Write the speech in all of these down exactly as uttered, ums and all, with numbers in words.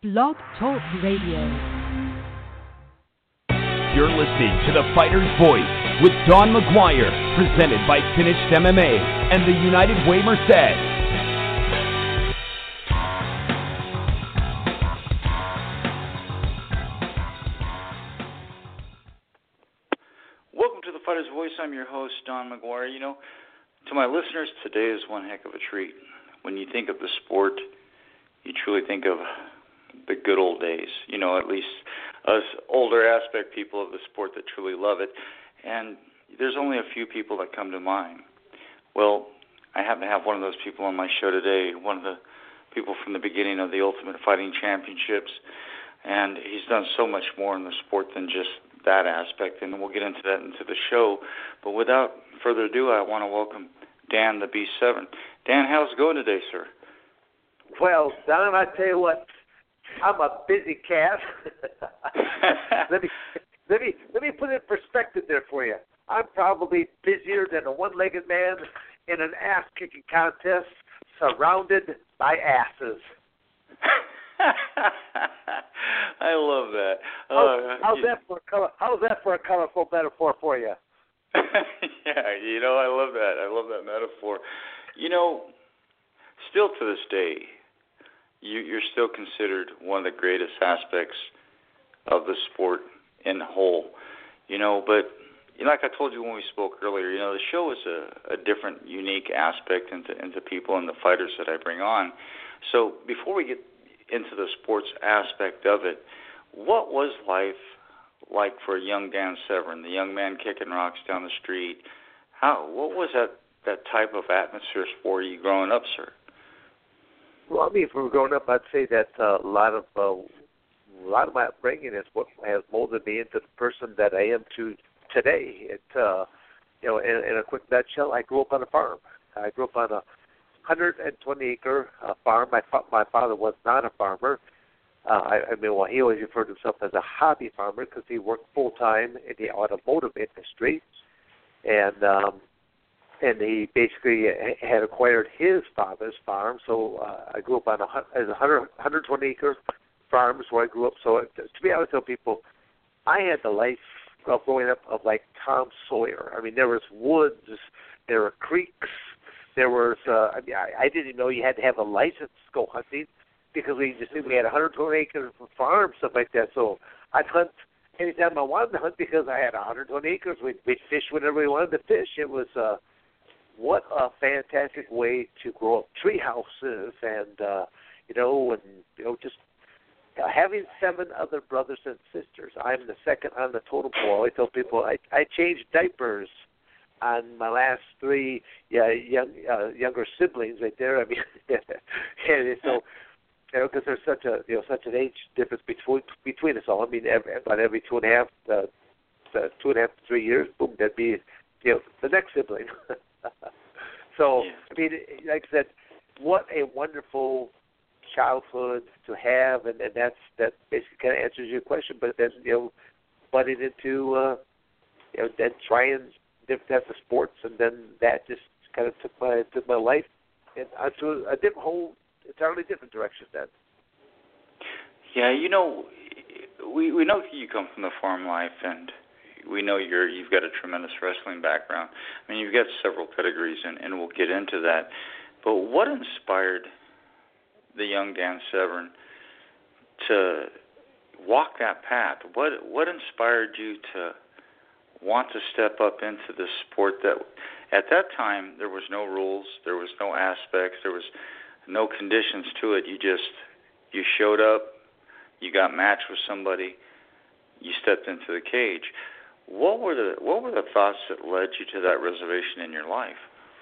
Blog Talk Radio. You're listening to The Fighter's Voice with Don McGuire, presented by Finished M M A and the United Way Merced. Welcome to The Fighter's Voice. I'm your host, Don McGuire. You know, to my listeners, today is one heck of a treat. When you think of the sport, you truly think of the good old days. You know, at least us older aspect people of the sport that truly love it. And there's only a few people that come to mind. Well, I happen to have one of those people on my show today, one of the people from the beginning of the Ultimate Fighting Championships. And he's done so much more in the sport than just that aspect, and we'll get into that into the show. But without further ado, I want to welcome Dan the B seven. Dan, how's it going today, sir? Well, Don, I tell you what, I'm a busy cat. let me let me let me put it in perspective there for you. I'm probably busier than a one-legged man in an ass-kicking contest, surrounded by asses. I love that. Uh, how's, you, that for a color, how's that for a colorful metaphor for you? Yeah, you know, I love that. I love that metaphor. You know, still to this day, you, you're still considered one of the greatest aspects of the sport in whole. You know, but you know, like I told you when we spoke earlier, you know, the show is a, a different, unique aspect into, into people and the fighters that I bring on. So before we get into the sports aspect of it, what was life like for a young Dan Severn, the young man kicking rocks down the street? How what was that, that type of atmosphere for you growing up, sir? Well, I mean, from growing up, I'd say that uh, a lot of uh, a lot of my upbringing is what has molded me into the person that I am to today. It, uh, you know, in, in a quick nutshell, I grew up on a farm. I grew up on a one hundred twenty acre uh, farm. My fa- my father was not a farmer. Uh, I, I mean, well, he always referred to himself as a hobby farmer because he worked full time in the automotive industry, and um, and he basically had acquired his father's farm. So uh, I grew up on a, as a one hundred, one hundred twenty acre farm is where I grew up. So to me, I always tell people, I had the life of growing up of like Tom Sawyer. I mean, there was woods, there were creeks. There was, uh, I mean, I, I didn't even know you had to have a license to go hunting because we just we had one hundred twenty acres of farm, stuff like that. So I'd hunt anytime I wanted to hunt because I had one hundred twenty acres. We'd, we'd fish whenever we wanted to fish. It was, uh, what a fantastic way to grow up. Tree houses and, uh, you know, and, you know, just uh, having seven other brothers and sisters. I'm the second on the totem pole. I tell people I, I changed diapers on my last three yeah, young, uh, younger siblings right there. I mean, and so, you know, because there's such a, you know, such an age difference between between us all. I mean, every, about every two and a half, uh, uh, two and a half to three years, boom, that'd be, you know, the next sibling. So, I mean, like I said, what a wonderful childhood to have, and, and that's that basically kind of answers your question. But then, you know, butting into, uh, you know, then trying different types of sports, and then that just kind of took my took my life in, onto a different whole entirely different direction. Then. Yeah, you know, we we know you come from the farm life, and we know you're you've got a tremendous wrestling background. I mean, you've got several pedigrees, and, and we'll get into that. But what inspired the young Dan Severn to walk that path? What what inspired you to want to step up into this sport that at that time there was no rules, there was no aspects, there was no conditions to it. You just you showed up, you got matched with somebody, you stepped into the cage. What were the what were the thoughts that led you to that reservation in your life?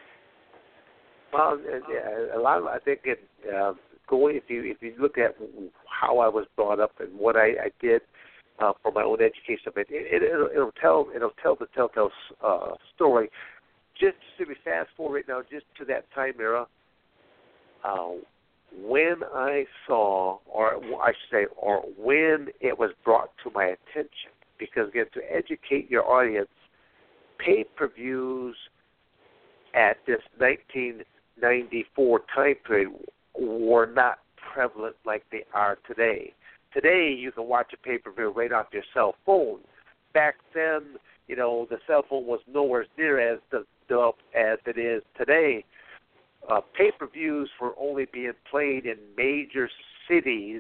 Well, a lot of I think it uh, going if you if you look at how I was brought up and what I, I did. Uh, for my own education, it, it, it'll, it'll tell it'll tell the telltale uh, story. Just to be fast forward right now, just to that time era, uh, when I saw, or I should say, or when it was brought to my attention, because again, to educate your audience, pay-per-views at this nineteen ninety-four time period were not prevalent like they are today. Today, you can watch a pay-per-view right off your cell phone. Back then, you know, the cell phone was nowhere near as developed as it is today. Uh, pay-per-views were only being played in major cities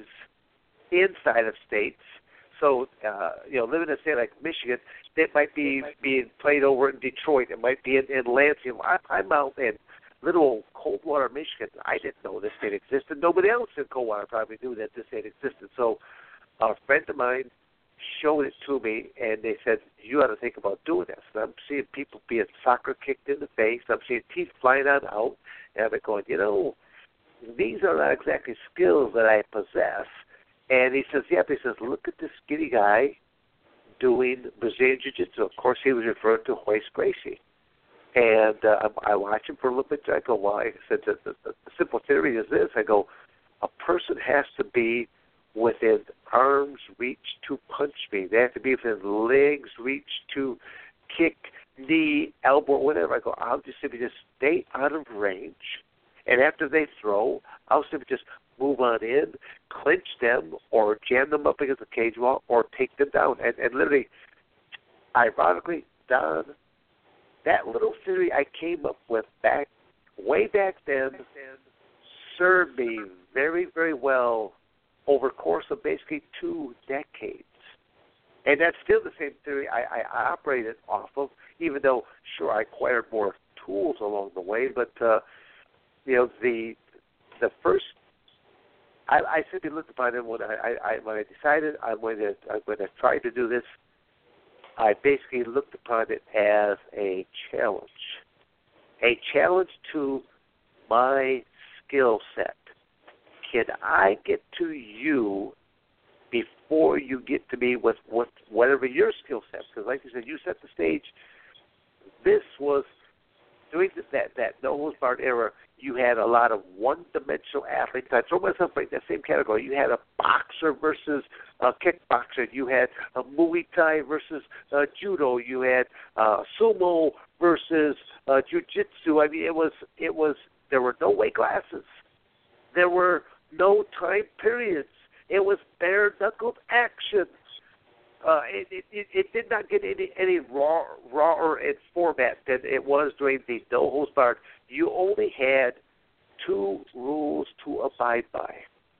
inside of states. So, uh, you know, living in a state like Michigan, it might be being played over in Detroit. It might be in, in Lansing. I, I'm out in little old Coldwater, Michigan. I didn't know this state existed. Nobody else in Coldwater probably knew that this state existed. So a friend of mine showed it to me, and they said, you ought to think about doing this. And I'm seeing people being soccer kicked in the face. I'm seeing teeth flying on out. And I'm going, you know, these are not exactly skills that I possess. And he says, yep. He says, look at this skinny guy doing Brazilian Jiu-Jitsu. Of course, he was referring to Royce Gracie. And uh, I watch him for a little bit. I go, well, I said, the, the, the simple theory is this. I go, a person has to be within arm's reach to punch me. They have to be within legs reach to kick, knee, elbow, whatever. I go, I'll just simply just stay out of range. And after they throw, I'll simply just move on in, clinch them, or jam them up against the cage wall, or take them down. And, and literally, ironically, Don, that little theory I came up with back way back then served me very, very well over the course of basically two decades. And that's still the same theory I, I, I operated off of, even though, sure, I acquired more tools along the way. But, uh, you know, the the first, I, I simply looked upon it when I, I, when I decided I'm going to, I'm going to try to do this. I basically looked upon it as a challenge, a challenge to my skill set. Can I get to you before you get to me with, with whatever your skill set? Because like you said, you set the stage. This was, during that, that no-holds-barred era, you had a lot of one-dimensional athletes. I throw myself right in that same category. You had a boxer versus a kickboxer. You had a Muay Thai versus uh, judo. You had uh, sumo versus uh, jiu-jitsu. I mean, it was it was there were no weight classes. There were no time periods. It was bare-knuckled action. Uh, it, it, it, it did not get any, any raw, rawer in format than it was during the no-holds-barred. You only had two rules to abide by.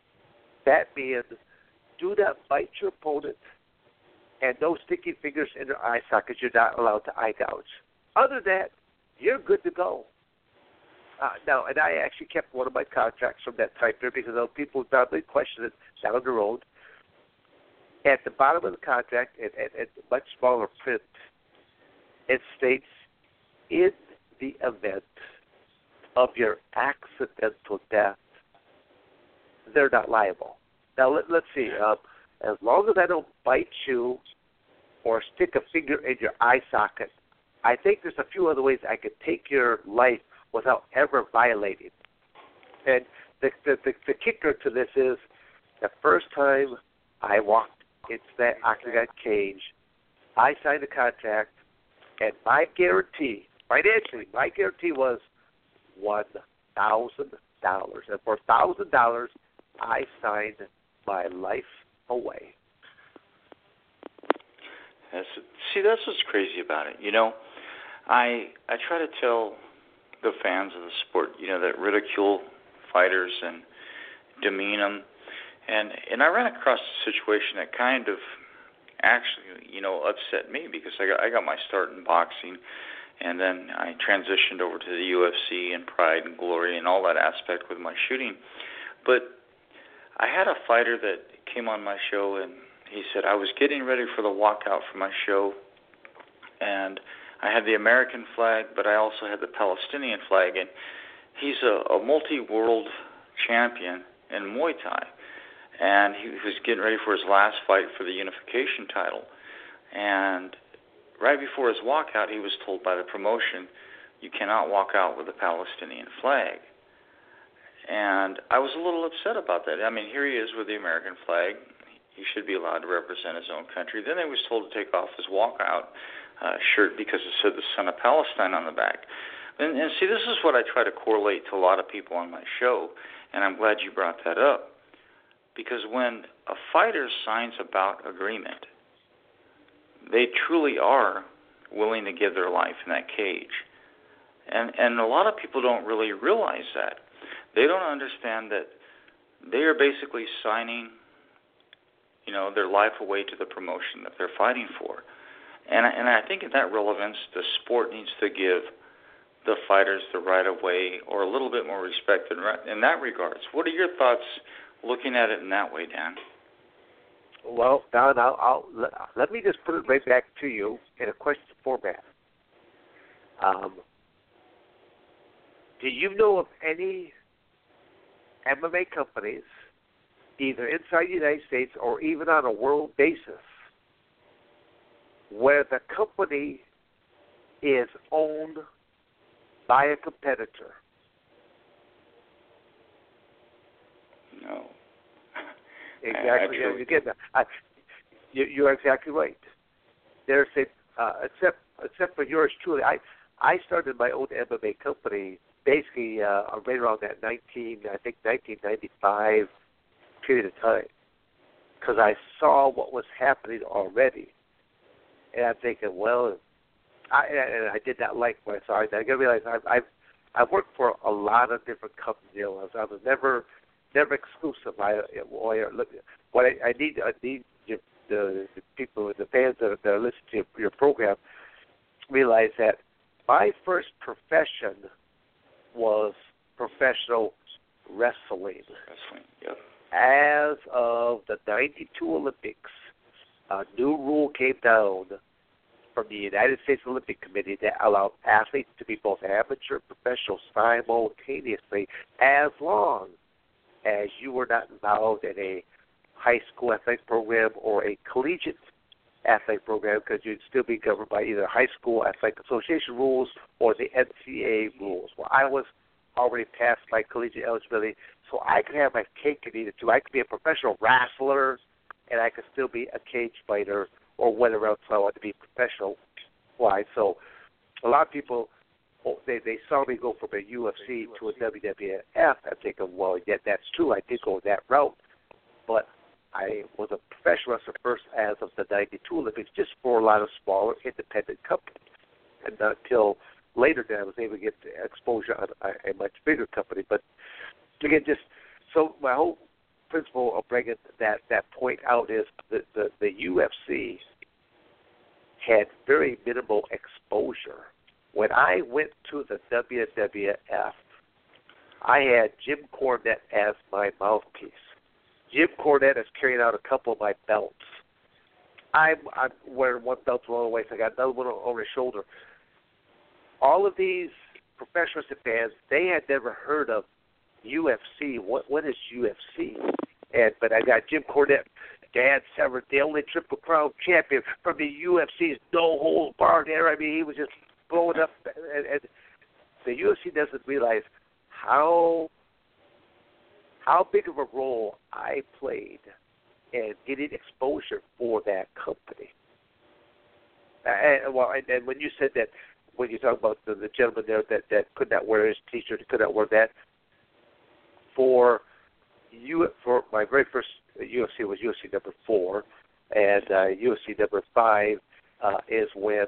That being, do not bite your opponent, and no sticking fingers in their eye sockets. You're not allowed to eye gouge. Other than that, you're good to go. Uh, now, and I actually kept one of my contracts from that time period because though people would probably question it down the road. At the bottom of the contract, at, at, at much smaller print, it states, in the event of your accidental death, they're not liable. Now, let, let's see. Um, as long as I don't bite you or stick a finger in your eye socket, I think there's a few other ways I could take your life without ever violating. And the, the, the, the kicker to this is the first time I walked into that octagon cage, I signed a contract, and my guarantee, financially, my guarantee was one thousand dollars. And for one thousand dollars, I signed my life away. That's, see, that's what's crazy about it. You know, I I try to tell the fans of the sport, you know, that ridicule fighters and demean them. And and I ran across a situation that kind of actually, you know, upset me because I got I got my start in boxing, and then I transitioned over to the U F C and Pride and Glory and all that aspect with my shooting. But I had a fighter that came on my show, and he said I was getting ready for the walkout for my show, and I had the American flag, but I also had the Palestinian flag, and he's a, a multi-world champion in Muay Thai. And he was getting ready for his last fight for the unification title. And right before his walkout, he was told by the promotion, you cannot walk out with the Palestinian flag. And I was a little upset about that. I mean, here he is with the American flag. He should be allowed to represent his own country. Then he was told to take off his walkout uh, shirt because it said the Son of Palestine on the back. And, and see, this is what I try to correlate to a lot of people on my show, and I'm glad you brought that up. Because when a fighter signs a bout agreement, they truly are willing to give their life in that cage. And and a lot of people don't really realize that. They don't understand that they are basically signing, you know, their life away to the promotion that they're fighting for. And, and I think in that relevance, the sport needs to give the fighters the right of way or a little bit more respect in, in that regards. What are your thoughts looking at it in that way, Dan? Well, Don, I'll, I'll, let, let me just put it right back to you in a question format. Um, do you know of any M M A companies, either inside the United States or even on a world basis, where the company is owned by a competitor? No. Exactly. I, I Again, I, you, you're exactly right. There's a, uh, except except for yours truly. I I started my own M M A company basically uh, right around that nineteen I think nineteen ninety-five period of time, because I saw what was happening already, and I'm thinking, well, I and I did not like what I saw. I got to realize I I I worked for a lot of different companies. You know, I was, I was never. Never exclusive. I, what I, I need, I need you, the, the people, the fans that, that are listening to your, your program, realize that my first profession was professional wrestling. Wrestling, yep. As of the ninety-two Olympics, a new rule came down from the United States Olympic Committee that allowed athletes to be both amateur and professional simultaneously, as long as you were not involved in a high school athletic program or a collegiate athletic program, because you'd still be governed by either high school athletic association rules or the N C A A rules. Well, I was already past my collegiate eligibility, so I could have my cake and eat it too. I could be a professional wrestler, and I could still be a cage fighter or whatever else I want to be professional-wise. So a lot of people, They they saw me go from a U F C to a W W F. I'm thinking, well, yeah, that's true. I did go that route, but I was a professional wrestler first as of the ninety-two Olympics, just for a lot of smaller independent companies, and not until later that I was able to get exposure on a, a much bigger company. But again, just so my whole principle of bringing that that point out is that the the U F C had very minimal exposure. When I went to the W W F, I had Jim Cornette as my mouthpiece. Jim Cornette is carrying out a couple of my belts. I'm, I'm wearing one belt along the way, so I got another one over his shoulder. All of these professional fans, they had never heard of U F C. What what is U F C? And but I got Jim Cornette, Dan Severn, the only Triple Crown champion from the U F C's no holds barred era. I mean, he was just blowing up, and, and the U F C doesn't realize how how big of a role I played in getting exposure for that company. And, well, and, and when you said that, when you talk about the, the gentleman there that, that could not wear his T-shirt, could not wear that, for you, for my very first U F C was U F C number four, and uh, U F C number five uh, is when,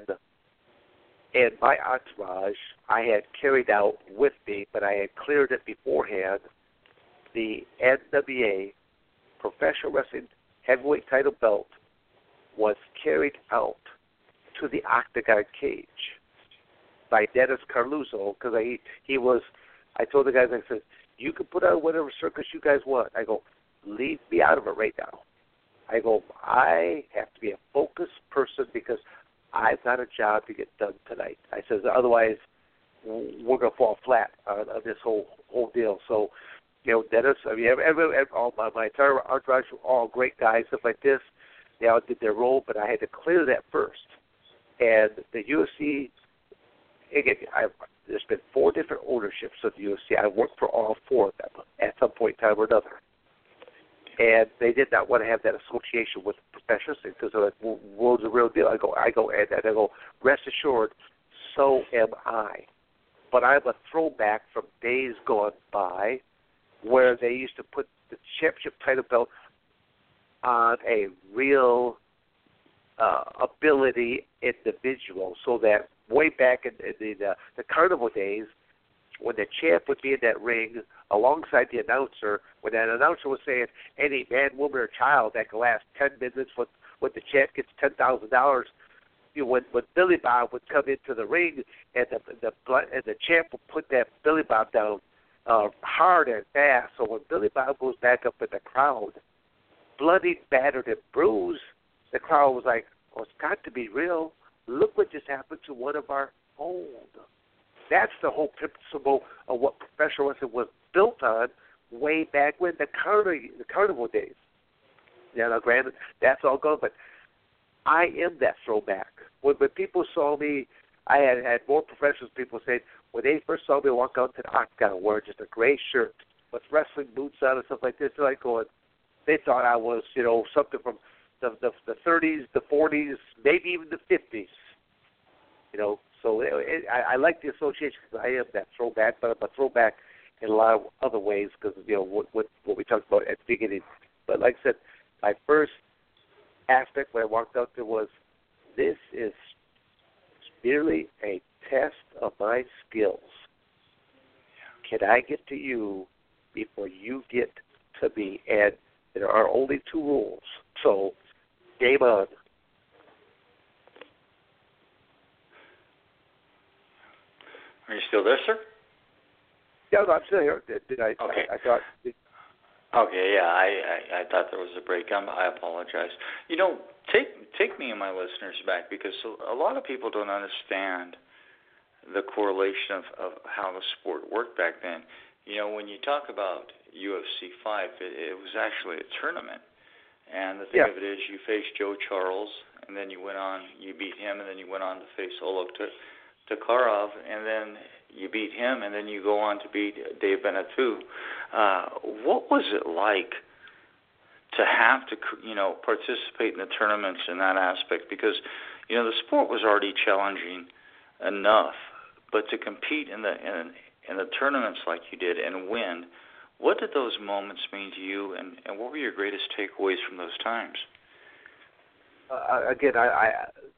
in my entourage, I had carried out with me, but I had cleared it beforehand, the N W A Professional Wrestling Heavyweight Title belt was carried out to the Octagon cage by Dennis Carluzzo, because I he was, I told the guys, I said, you can put on whatever circus you guys want. I go, leave me out of it right now. I go, I have to be a focused person because I've got a job to get done tonight. I says, otherwise we're going to fall flat on, on this whole whole deal. So, you know, Dennis, I mean, every, every, all my, my entire entourage were all great guys, stuff like this. They all did their role, but I had to clear that first. And the U F C, again, I've, there's been four different ownerships of the U F C. I worked for all four of them at some point in time or another. And they did not want to have that association with professionals because they're like, well, what's the real deal? I go, I go, and I go, rest assured, so am I. But I'm a throwback from days gone by where they used to put the championship title belt on a real uh, ability individual, so that way back in, in the, the the carnival days, when the champ would be in that ring alongside the announcer, when that announcer was saying any man, woman, or child that can last ten minutes with, with the champ gets ten thousand dollars, you know, when, when Billy Bob would come into the ring and the the and the champ would put that Billy Bob down uh, hard and fast. So when Billy Bob goes back up in the crowd, bloodied, battered, and bruised, the crowd was like, "Oh, it's got to be real. Look what just happened to one of our own." That's the whole principle of what professional wrestling was built on way back when, the carnival, the carnival days. Yeah, now granted, that's all gone, but I am that throwback. When, when people saw me, I had had more professional people say, when they first saw me walk out to the octagon wearing just a gray shirt with wrestling boots on and stuff like this, they're like going, they thought I was, you know, something from the the, the thirties, the forties, maybe even the fifties. You know, so it, it, I, I like the association because I am that throwback, but I'm a throwback in a lot of other ways because, you know, what, what, what we talked about at the beginning. But like I said, my first aspect when I walked out there was, this is merely a test of my skills. Can I get to you before you get to me? And there are only two rules. So, game on. Are you still there, sir? Yeah, no, I'm still here. Did, did I, okay. I, I thought. Did, okay, yeah, I, I, I thought there was a break. I'm, I apologize. You know, take take me and my listeners back, because a lot of people don't understand the correlation of, of how the sport worked back then. You know, when you talk about U F C five, it, it was actually a tournament. And the thing yeah. of it is, you faced Joe Charles, and then you went on, you beat him, and then you went on to face Olo Tokarov, and then you beat him, and then you go on to beat Dave Benetou. Uh, what was it like to have to, you know, participate in the tournaments in that aspect? Because, you know, the sport was already challenging enough, but to compete in the in, in the tournaments like you did and win, what did those moments mean to you, and, and what were your greatest takeaways from those times? Uh, again, I, I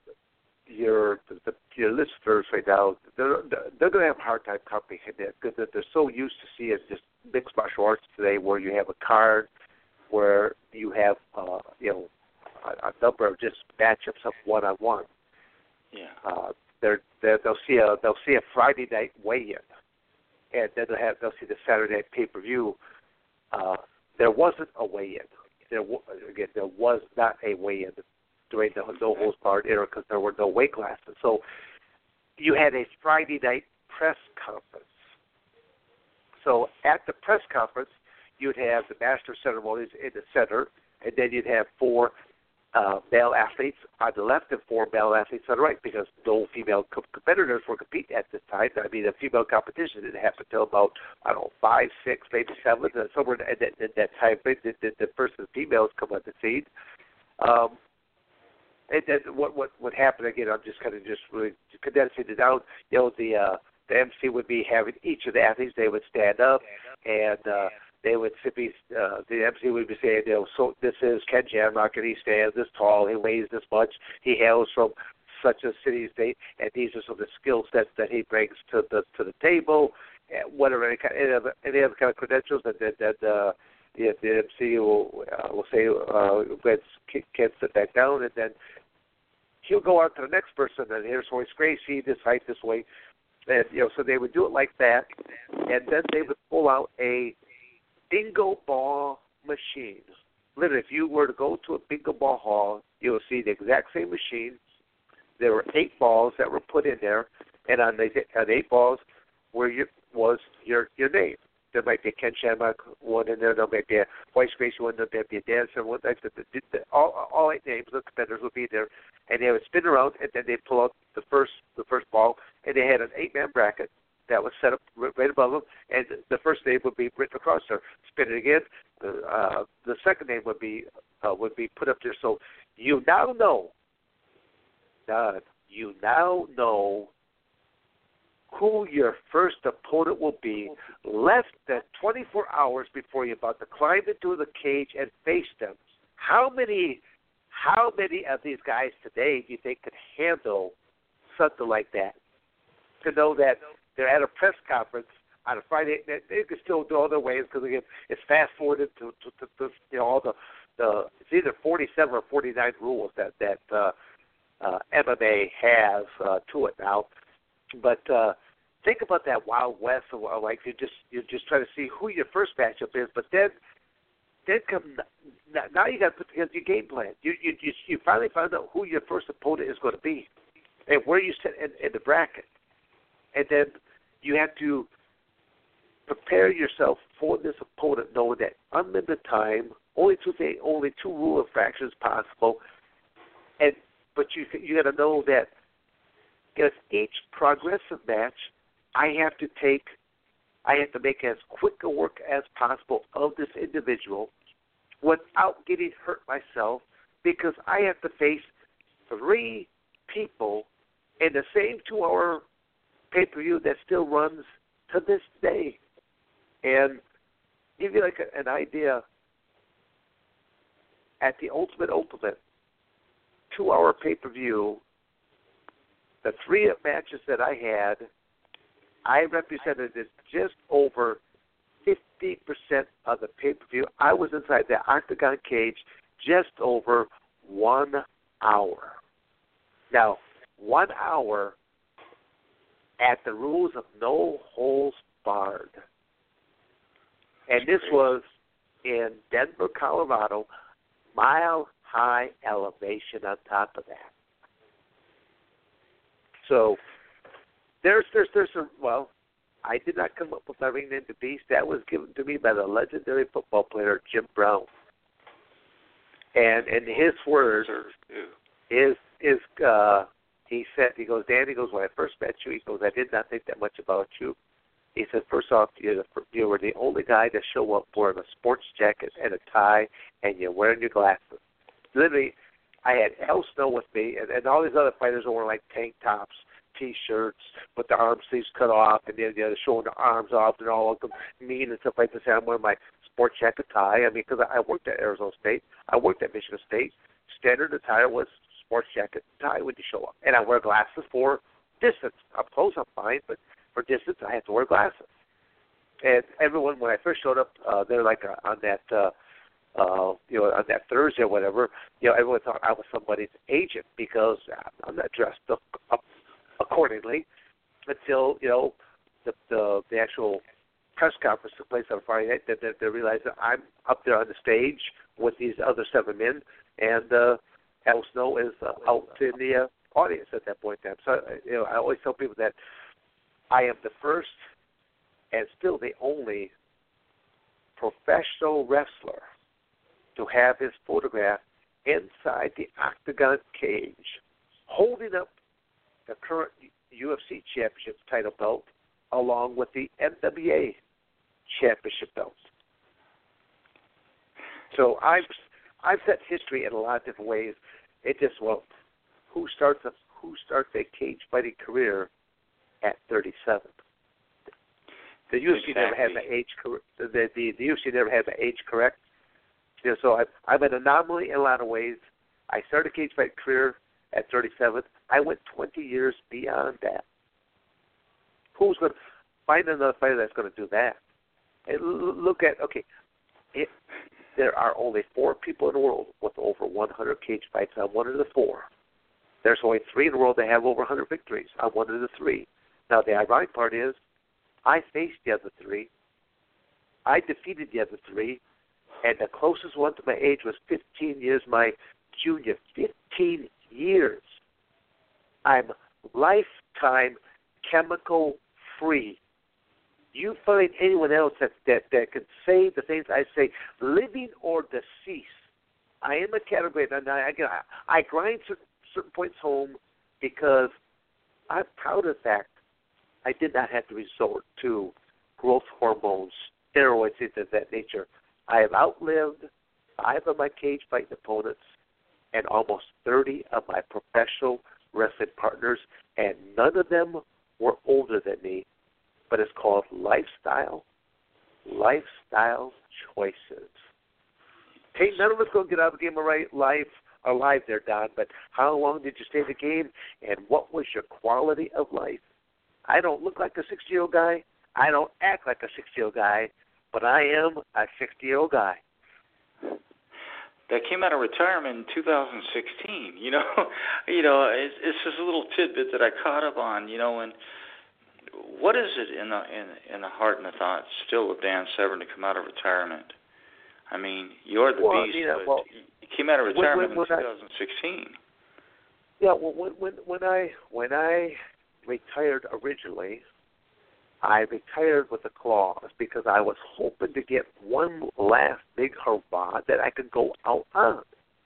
your the, your listeners right now, they're they're going to have a hard time comprehending it because they're so used to seeing just mixed martial arts today, where you have a card, where you have uh, you know a, a number of just matchups of one on one. Yeah. Uh, they're, they're they'll see a they'll see a Friday night weigh-in, and then they'll have they'll see the Saturday night pay-per-view. Uh, there wasn't a weigh-in. There again there was not a weigh-in during the no holds barred era because there were no weight classes. So you had a Friday night press conference. So at the press conference, you'd have the master of ceremonies in the center, and then you'd have four uh, male athletes on the left and four male athletes on the right, because no female co- competitors were competing at this time. I mean, the female competition didn't happen until about, I don't know, five, six, maybe seven, uh, somewhere in that, in that time frame did the, the first of the females come on the scene. Um, and then what what what happened again? I'm just kind of just really condensing it down. You know, the uh, the M C would be having each of the athletes. They would stand up, and uh, they would be uh, the M C would be saying, you know, so this is Ken Shamrock, and he stands this tall, he weighs this much, he hails from such a city state, and these are some of the skill sets that he brings to the to the table, and whatever any, kind, any, other, any other kind of credentials that that, that uh, the, the M C will uh, will say, uh, let's Ken sit back down, and then he'll go on to the next person, and here's Royce Gracie, this height, this weight, and you know, so they would do it like that, and then they would pull out a bingo ball machine. Literally, if you were to go to a bingo ball hall, you'll see the exact same machine. There were eight balls that were put in there, and on the on eight balls where you, was your your name. There might be a Ken Shamrock one in there. There might be a Royce Gracie one. There might be a Dancer one. All all eight names of competitors would be there, and they would spin around, and then they pull out the first the first ball, and they had an eight man bracket that was set up right above them, and the first name would be written across there. Spin it again. Uh, the second name would be uh, would be put up there. So you now know, Don, you now know who your first opponent will be less than twenty-four hours before you're about to climb into the cage and face them. How many, how many of these guys today do you think could handle something like that? To know that they're at a press conference on a Friday, they, they can still do other ways because again, it's fast forwarded to, to, to, to you know all the the it's either forty-seven or forty-nine rules that that uh, uh, M M A has uh, to it now. But uh, think about that Wild West, of, like you just you just try to see who your first matchup is, but then then come now you got to put together your game plan. You you you, you finally find out who your first opponent is going to be, and where you sit in, in the bracket, and then you have to prepare yourself for this opponent, knowing that unlimited time, only two things, only two rule infractions possible, and but you you got to know that. Because each progressive match, I have to take, I have to make as quick a work as possible of this individual without getting hurt myself, because I have to face three people in the same two-hour pay-per-view that still runs to this day. And give you like a, an idea, at the Ultimate Ultimate two-hour pay-per-view, the three matches that I had, I represented just over fifty percent of the pay-per-view. I was inside the octagon cage just over one hour. Now, one hour at the rules of no holds barred. And this was in Denver, Colorado, mile-high elevation on top of that. So there's there's there's a well, I did not come up with my ring name the Beast. That was given to me by the legendary football player Jim Brown. And and his words is is uh, he said he goes Dan he goes when I first met you he goes I did not think that much about you. He said first off you're the, you were the only guy to show up wearing a sports jacket and a tie and you're wearing your glasses. Literally. I had Al Snow with me, and, and all these other fighters were wearing like tank tops, T-shirts with the arm sleeves cut off, and then you know, showing the arms off, and all of them mean and stuff like this. And I'm wearing my sports jacket tie. I mean, because I worked at Arizona State, I worked at Michigan State. Standard attire was sports jacket and tie when you show up, and I wear glasses for distance. Up close, I'm fine, but for distance, I have to wear glasses. And everyone, when I first showed up, uh, they're like uh, on that. Uh, Uh, you know, on that Thursday or whatever, you know, everyone thought I was somebody's agent because I'm not dressed up, up accordingly until, you know, the, the the actual press conference took place on Friday night. Then they, they realized that I'm up there on the stage with these other seven men, and uh, Al Snow is uh, out in the uh, audience at that point in time. So, you know, I always tell people that I am the first and still the only professional wrestler to have his photograph inside the octagon cage, holding up the current U F C championship title belt along with the N W A championship belt. So I've I've set history in a lot of different ways. It just well, who starts a who starts a cage fighting career at thirty-seven? The U F C exactly. never had the age the the, the U F C never had the age correct. You know, so I, I'm an anomaly in a lot of ways. I started a cage fight career at thirty-seven. I went twenty years beyond that. Who's going to find another fighter that's going to do that? And look at, okay, it, there are only four people in the world with over one hundred cage fights. I'm one of the four. There's only three in the world that have over one hundred victories. I'm one of the three. Now, the ironic part is I faced the other three. I defeated the other three. And the closest one to my age was fifteen years, my junior. fifteen years. I'm lifetime chemical free. You find anyone else that, that, that can say the things I say, living or deceased. I am a category, and I, again, I, I grind certain, certain points home because I'm proud of the fact I did not have to resort to growth hormones, steroids, things of that nature. I have outlived five of my cage fighting opponents and almost thirty of my professional wrestling partners, and none of them were older than me, but it's called lifestyle, lifestyle choices. Hey, none of us going to get out of the game of right life alive there, Don, but how long did you stay in the game, and what was your quality of life? I don't look like a sixty-year-old guy. I don't act like a sixty-year-old guy, but I am a sixty-year-old guy. That came out of retirement in two thousand sixteen. You know, you know, it's, it's just a little tidbit that I caught up on. You know, and what is it in the in, in the heart and the thoughts still of Dan Severn to come out of retirement? I mean, you're the well, beast, you know, but well, you came out of retirement when, when, when in twenty sixteen. I, yeah, well, when when when I when I retired originally, I retired with a clause because I was hoping to get one last big hurrah that I could go out on.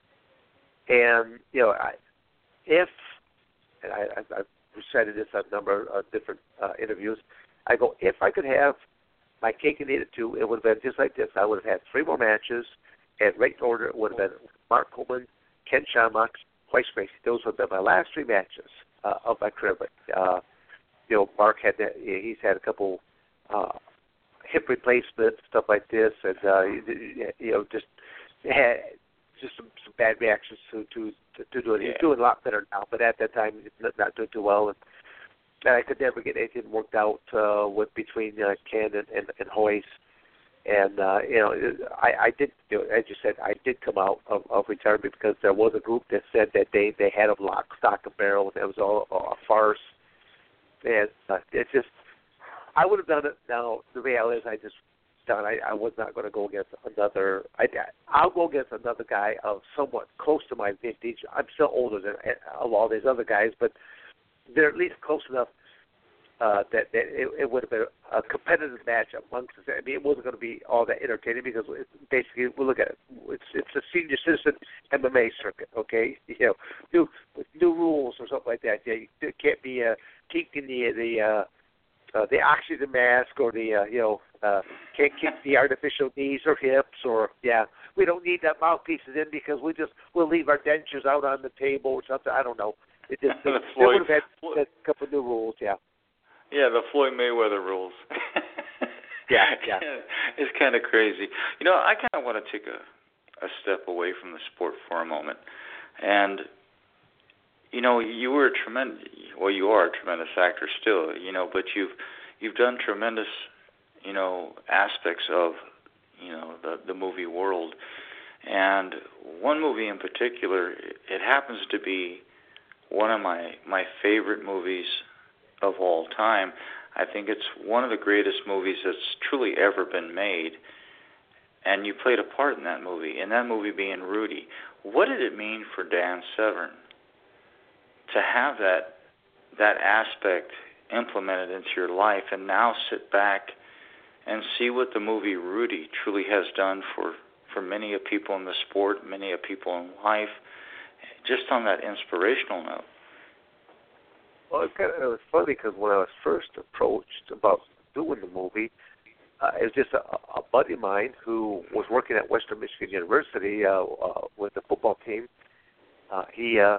And, you know, I, if, and I, I, I've recited this on a number of different uh, interviews, I go, if I could have my cake and eat it too, it would have been just like this. I would have had three more matches, and right in order, it would have been Mark Coleman, Ken Shamrock, Hoist Gracie. Those would have been my last three matches uh, of my career. But, uh, you know, Mark had that, he's had a couple uh, hip replacements, stuff like this, and uh, you know, just had just some, some bad reactions to to to doing. He's doing a lot better now, but at that time, not, not doing too well, and, and I could never get anything worked out uh, with between uh, Ken and, and, and Hoist. And uh, you know, I, I did, you know, as you said, I did come out of, of retirement because there was a group that said that they they had a lock, stock, and barrel, and it was all a farce. And uh, it's just, I would have done it. Now, the reality is I just done, I, I was not going to go against another, I, I'll go against another guy of somewhat close to my vintage. I'm still older than a lot of these other guys, but they're at least close enough uh, that, that it, it would have been a competitive match amongst us. I mean, it wasn't going to be all that entertaining because it's basically, we look at it, it's, it's a senior citizen M M A circuit, okay? You know, new, with new rules or something like that. Yeah, you can't be uh, keeping the, the, uh, uh, the oxygen mask or the, uh, you know, uh, can't keep the artificial knees or hips or, yeah, we don't need that mouthpieces in because we just, we'll leave our dentures out on the table or something. I don't know. It just, they, they would have had, had a couple of new rules, yeah. Yeah, the Floyd Mayweather rules. yeah, yeah. It's kind of crazy. You know, I kind of want to take a, a step away from the sport for a moment. And, you know, you were a tremendous, well, you are a tremendous actor still, you know, but you've you've done tremendous, you know, aspects of, you know, the, the movie world. And one movie in particular, it happens to be one of my, my favorite movies of all time. I think it's one of the greatest movies that's truly ever been made, and you played a part in that movie, and that movie being Rudy. What did it mean for Dan Severn to have that that aspect implemented into your life and now sit back and see what the movie Rudy truly has done for, for many of people in the sport, many of people in life, just on that inspirational note? Well, it, kind of, it was funny because when I was first approached about doing the movie, uh, it was just a, a buddy of mine who was working at Western Michigan University uh, uh, with the football team. Uh, he, uh,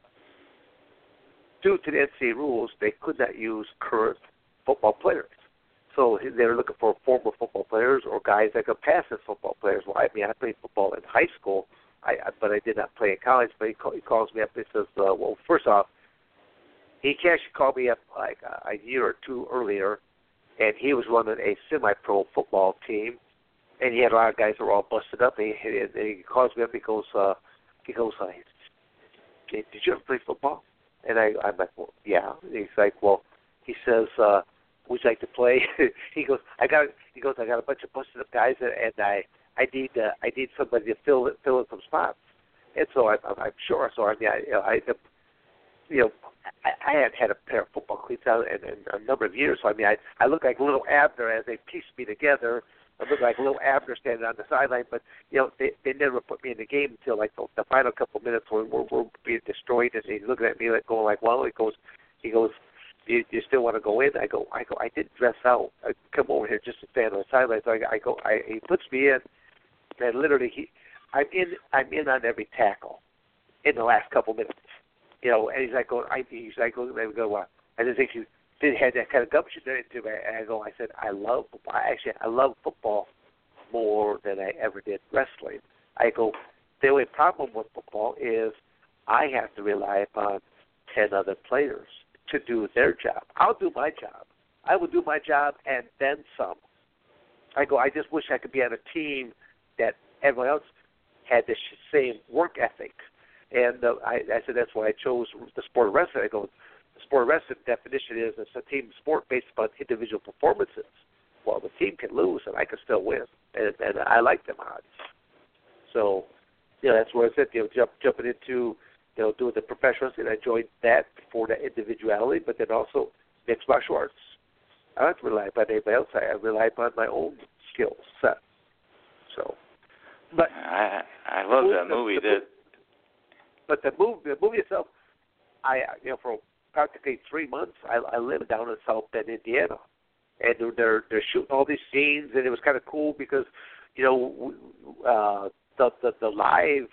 due to the N C A A rules, they could not use current football players. So they were looking for former football players or guys that could pass as football players. Well, I mean, I played football in high school, I, I, but I did not play in college. But he, call, he calls me up and says, uh, well, first off, he actually called me up like a, a year or two earlier, and he was running a semi-pro football team, and he had a lot of guys that were all busted up. And he, and he calls me up. He goes, uh, he goes, uh, did you ever play football? And I, I'm like, well, yeah. And he's like, well, he says, uh, would you like to play? he goes, I got, he goes, I got a bunch of busted up guys, and, and I, I need, uh, I need somebody to fill, fill in some spots. And so I, I'm sure. So I mean, I, you know, I, you know, I, I hadn't had a pair of football cleats out in, in a number of years. So I mean, I, I look like little Abner as they pieced me together. I look like little Abner standing on the sideline. But you know, they, they never put me in the game until like the, the final couple of minutes when we're, we're being destroyed. And he's looking at me like going like, well, he goes, he goes. You, you still want to go in? I go, I go, I didn't dress out. I come over here just to stand on the sideline. So I, I go, I, he puts me in, and literally, he, I'm in, I'm in on every tackle in the last couple minutes. You know, and he's like going, I, he's like going, I go, what? I just think you, didn't have that kind of gumption into it. And I go, I said, I love football. I actually, I love football more than I ever did wrestling. I go, the only problem with football is I have to rely upon ten other players to do their job. I'll do my job. I will do my job and then some. I go, I just wish I could be on a team that everyone else had the same work ethic. And uh, I, I said that's why I chose the sport of wrestling. I go, the sport of wrestling definition is it's a team sport based upon individual performances. Well, the team can lose and I can still win, and, and I like them odds. So, you know, that's where I said, you know, jump, jumping into, you know, doing the professional wrestling. I enjoyed that for that individuality, but then also mixed martial arts. I don't have to rely upon anybody else. I rely upon my own skill set. So, but I I love that the, movie. The, that, but the movie, the movie itself, I you know for practically three months, I, I lived down in South Bend, Indiana, and they're they're, they're shooting all these scenes, and it was kind of cool because, you know, uh, the the the live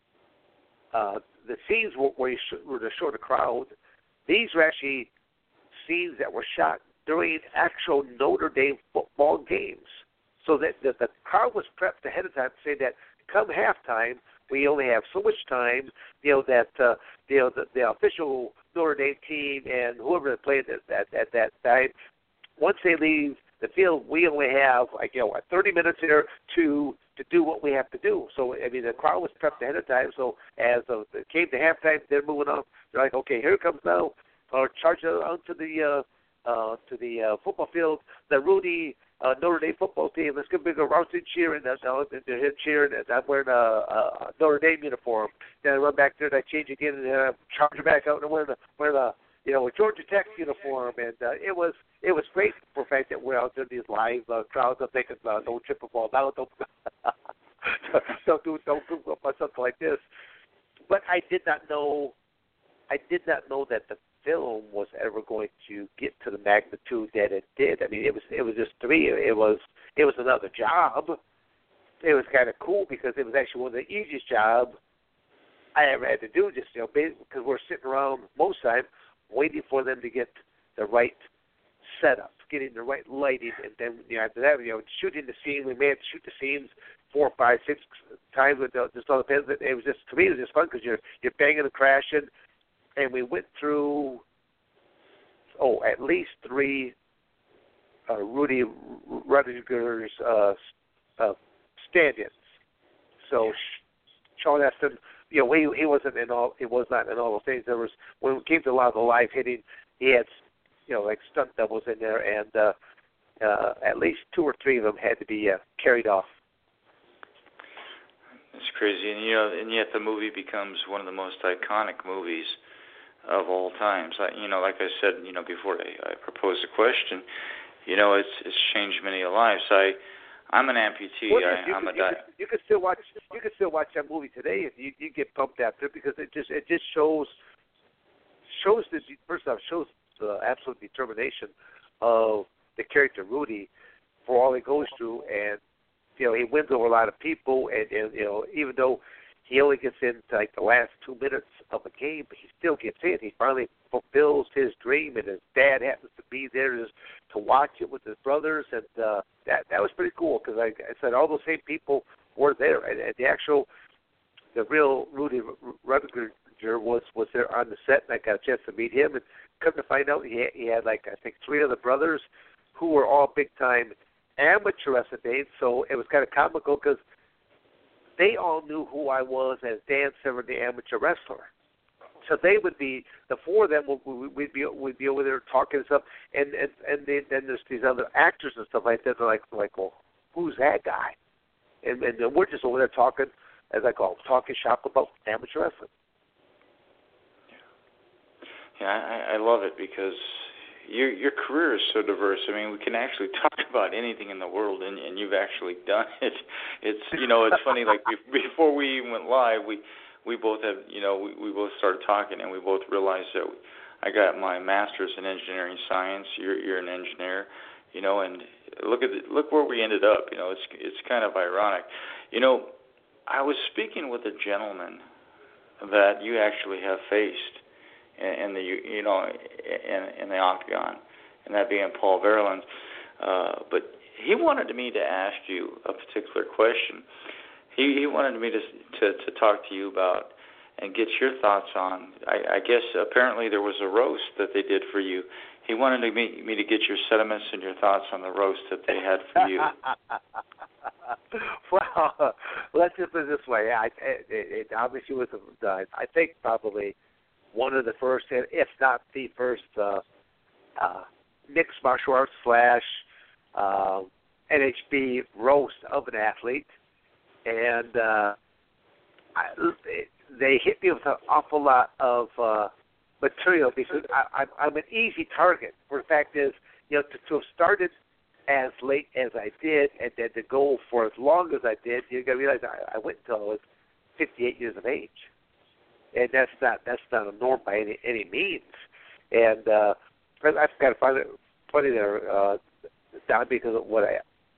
uh, the scenes where, where you sh- where they show the crowd, these were actually scenes that were shot during actual Notre Dame football games. So that the, the crowd was prepped ahead of time to say that come halftime, we only have so much time, you know, that uh, you know, the, the official Notre Dame team and whoever played at, at, at that time, once they leave the field, we only have, like, you know, thirty minutes here to to do what we have to do. So, I mean, the crowd was prepped ahead of time. So as uh, it came to halftime, they're moving on. They're like, okay, here it comes now. Or charge it onto the uh, Uh, to the uh, football field, the Rudy uh, Notre Dame football team. Let's give a big round of cheer, and uh, they're here cheering, and I'm wearing a, a Notre Dame uniform. Then I run back there, and I change again, and uh, charge it back out, and I'm wearing a, wearing a you know, a Georgia Tech uniform, and uh, it was it was great for the fact that we're out there, these live uh, crowds. I'm thinking, uh, don't trip the ball now, don't don't do don't do something like this. But I did not know, I did not know that the film was ever going to get to the magnitude that it did. I mean, it was it was just to me, it was it was another job. It was kind of cool because it was actually one of the easiest jobs I ever had to do. Just, you know, because we're sitting around most time waiting for them to get the right setup, getting the right lighting, and then, you know, after that, you know, shooting the scene. We may have to shoot the scenes four, five, six times with the, just all depends. It was just, to me, it was just fun because you're you're banging and crashing. And we went through, oh, at least three uh, Rudy Rudiger's uh, uh, stand-ins. So Sean Astin, you know, he, he wasn't in all. He was not in all those things. There was, when it came to a lot of the live hitting, he had, you know, like stunt doubles in there, and uh, uh, at least two or three of them had to be uh, carried off. It's crazy, and you know, and yet the movie becomes one of the most iconic movies of all times. I, you know, like I said, you know, before I, I proposed the question, you know, it's it's changed many lives. I, I'm an amputee. Well, I, you, I'm could, a. You, Di- could, you could still watch. You could still watch that movie today, and you, you get pumped after it because it just it just shows shows the first off shows the absolute determination of the character Rudy for all he goes through, and you know, he wins over a lot of people, and, and you know, even though he only gets into like the last two minutes of a game, but he still gets in. He finally fulfills his dream, and his dad happens to be there to, to watch it with his brothers, and uh, that that was pretty cool because I, I said all those same people were there, and, and the actual, the real Rudy Rudiger was was there on the set, and I got a chance to meet him, and come to find out he had, he had like I think three other brothers who were all big time amateur wrestling, so it was kind of comical because they all knew who I was as Dan Severn, the amateur wrestler. So they would be, the four of them would we'd be we'd be over there talking and stuff, and and and they, then there's these other actors and stuff like that. They're like like, well, who's that guy? And and we're just over there talking, as I call it, talking shop about amateur wrestling. Yeah, I, I love it because your your career is so diverse. I mean, we can actually talk about anything in the world, and, and you've actually done it. It's, you know, it's funny. Like before we even went live, we we both have, you know, we, we both started talking, and we both realized that I got my master's in engineering science. You're you're an engineer, you know, and look at the, look where we ended up. You know, it's it's kind of ironic. You know, I was speaking with a gentleman that you actually have faced in, in the you know in, in the octagon, and that being Paul Verlaine. Uh, but he wanted me to ask you a particular question. He, he wanted me to, to to talk to you about and get your thoughts on. I, I guess apparently there was a roast that they did for you. He wanted me, me to get your sentiments and your thoughts on the roast that they had for you. Well, let's just put it this way. I, it, it obviously was, a, I think, probably one of the first, if not the first, uh, uh, mixed martial arts slash uh, N H B roast of an athlete. And uh, I, they hit me with an awful lot of uh, material because I, I'm, I'm an easy target. For the fact is, you know, to, to have started as late as I did and then to go for as long as I did, you got to realize I, I went until I was fifty-eight years of age, and that's not that's not a norm by any any means. And uh, I've got to find it funny there, uh, Don, because of what I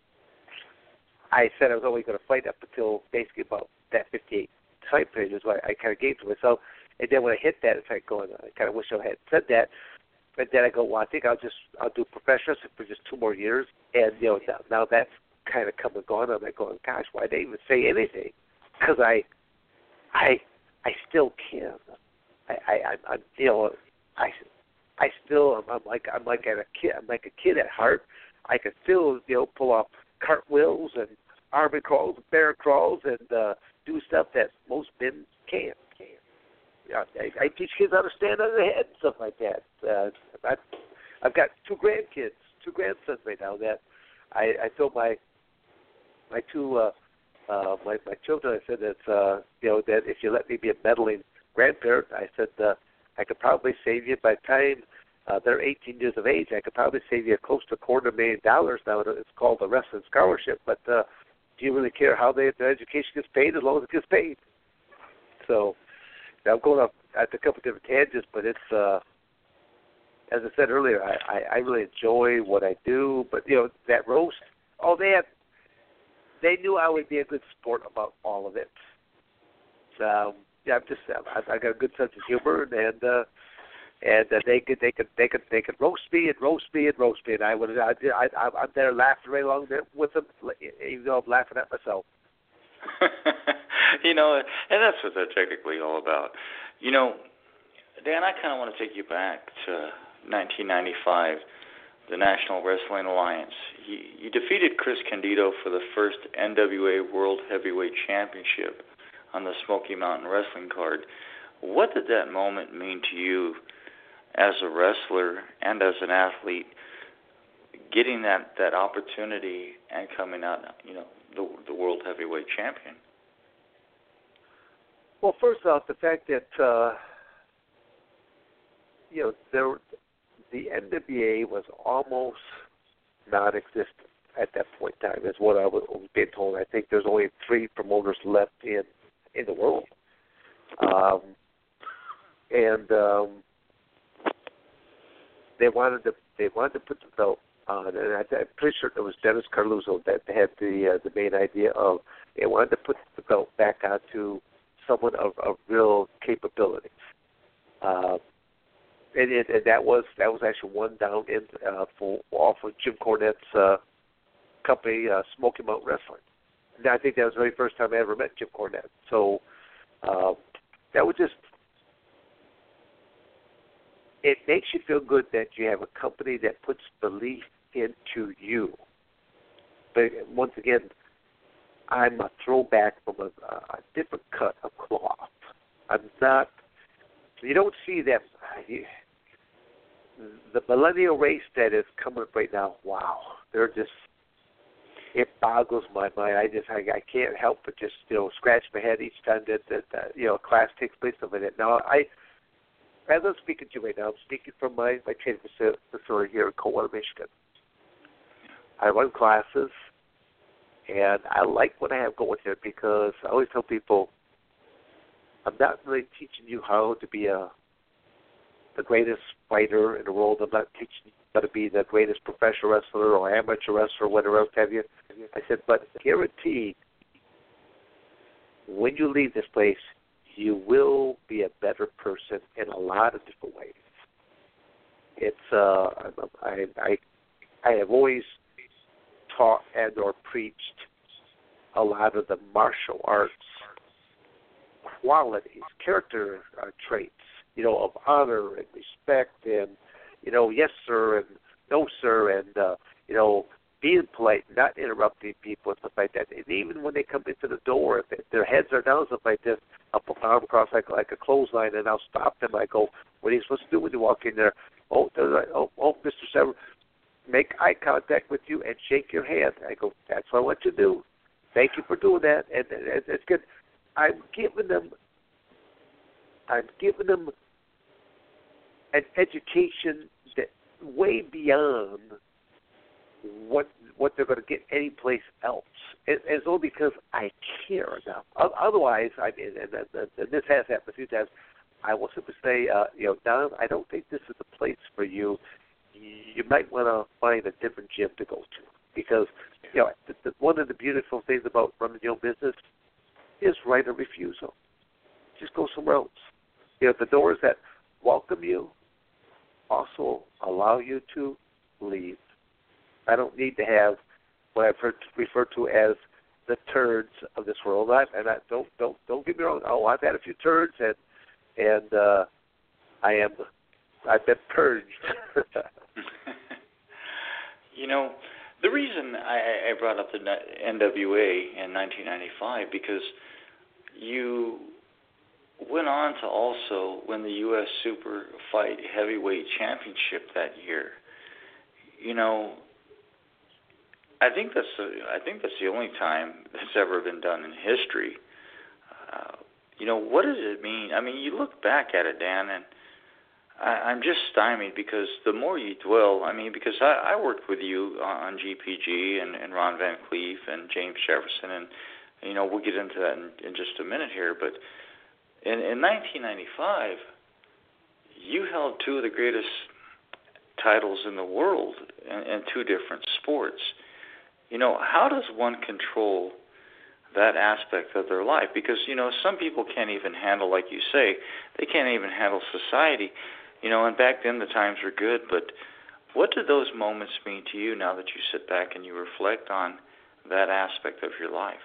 I said I was only going to fight up until basically about that fifty-eight time period is what I kind of gave to myself. And then when I hit that, it's like going, I kind of wish I had said that. But then I go, well, I think I'll just I'll do professional for just two more years. And you know, now, now that's kind of come and gone. I'm like going, gosh, why did they even say anything? Because I, I, I still can. I, I, I'm, I'm, you know, I, I still, I'm, I'm like, I'm like a kid. I'm like a kid at heart. I can still, you know, pull off cartwheels and army crawls, bear crawls, and uh, do stuff that most men can't. I, I teach kids how to stand on their head and stuff like that. Uh, I, I've got two grandkids, two grandsons right now that I, I told my my two uh, uh, my my children. I said that uh, you know that if you let me be a meddling grandparent, I said uh, I could probably save you by the time uh, they're eighteen years of age. I could probably save you close to a quarter million dollars now. It's called a wrestling scholarship. But uh, do you really care how they, their education gets paid as long as it gets paid? So. I'm going off at a couple different tangents, but it's, uh, as I said earlier, I, I, I really enjoy what I do. But, you know, that roast, oh, they had, they knew I would be a good sport about all of it. So, yeah, I'm just, I, I got a good sense of humor, and uh, and uh, they could, they could, they could, they could roast me and roast me and roast me, and I would, I, I, I'm there laughing right along there with them, even though I'm laughing at myself. You know, and that's what they're technically all about. You know, Dan, I kind of want to take you back to nineteen ninety-five, the National Wrestling Alliance. You, you defeated Chris Candido for the first N W A World Heavyweight Championship on the Smoky Mountain Wrestling card. What did that moment mean to you as a wrestler and as an athlete, getting that, that opportunity and coming out, you know, the, the World Heavyweight Champion? Well, first off, the fact that uh, you know there, the N W A was almost non-existent at that point in time, is what I was being told. I think there's only three promoters left in in the world, um, and um, they wanted to they wanted to put the belt on, and I, I'm pretty sure it was Dennis Carluzzo that had the uh, the main idea of they wanted to put the belt back onto someone of, of real capability, uh, and, it, and that was that was actually one down in uh, for off of Jim Cornette's uh, company, uh, Smoky Mountain Wrestling. And I think that was the very first time I ever met Jim Cornette. So uh, that was just it makes you feel good that you have a company that puts belief into you. But once again, I'm a throwback from a, a different cut of cloth. I'm not, you don't see that, you, the millennial race that is coming up right now, wow, they're just, it boggles my mind. I just, I, I can't help but just, you know, scratch my head each time that, that, that you know, class takes place over it. Now, I, as I'm speaking to you right now, I'm speaking from my, my training facility here in Coldwater, Michigan. I run classes. And I like what I have going here because I always tell people I'm not really teaching you how to be a the greatest fighter in the world. I'm not teaching you how to be the greatest professional wrestler or amateur wrestler or whatever else have you. I said, but guaranteed, when you leave this place, you will be a better person in a lot of different ways. it's uh, I I I have always taught and or preached a lot of the martial arts qualities, character uh, traits, you know, of honor and respect, and you know, yes sir and no sir, and uh, you know, being polite, not interrupting people and stuff like that. And even when they come into the door, if their heads are down, stuff like this, I'll put my arm across like like a clothesline, and I'll stop them. I go, what are you supposed to do when you walk in there? Oh, oh, oh, Mister Sever, make eye contact with you and shake your hand. I go, that's what I want you to do. Thank you for doing that, and, and it's good. I'm giving them, I'm giving them an education that way beyond what what they're going to get anyplace else. And it's only because I care enough. Otherwise, I mean, and, and, and this has happened a few times. I will simply say, uh, you know, Don, I don't think this is the place for you. You might want to find a different gym to go to, because you know the, the, one of the beautiful things about running your own business is right of refusal. Just go somewhere else. You know, the doors that welcome you also allow you to leave. I don't need to have what I've heard referred to as the turds of this world. I, and I don't don't don't get me wrong. Oh, I've had a few turds, and and uh, I am I've been purged. You know, the reason I, I brought up the N W A in nineteen ninety-five, because you went on to also win the U S Super Fight Heavyweight Championship that year. You know, I think that's the, I think that's the only time that's ever been done in history. Uh, you know, what does it mean? I mean, you look back at it, Dan, and I, I'm just stymied, because the more you dwell, I mean, because I, I worked with you on G P G and, and Ron Van Cleef and James Jefferson, and, you know, we'll get into that in, in just a minute here, but in, in nineteen ninety-five, you held two of the greatest titles in the world in, in two different sports. You know, how does one control that aspect of their life? Because, you know, some people can't even handle, like you say, they can't even handle society. You know, and back then the times were good, but what do those moments mean to you now that you sit back and you reflect on that aspect of your life?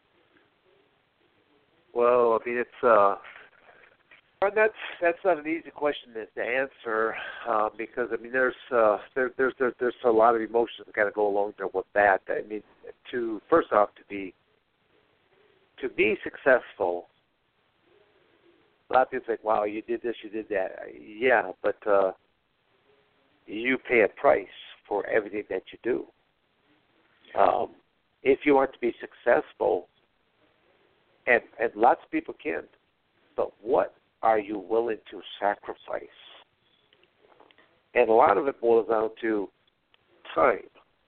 Well, I mean, it's uh, that's that's not an easy question to answer, uh, because I mean, there's uh, there, there's there, there's a lot of emotions that kind of go along there with that. I mean, to first off, to be to be successful, a lot of people think, "Wow, you did this, you did that." Yeah, but uh, you pay a price for everything that you do. Um, if you want to be successful, and and lots of people can, but what are you willing to sacrifice? And a lot of it boils down to time.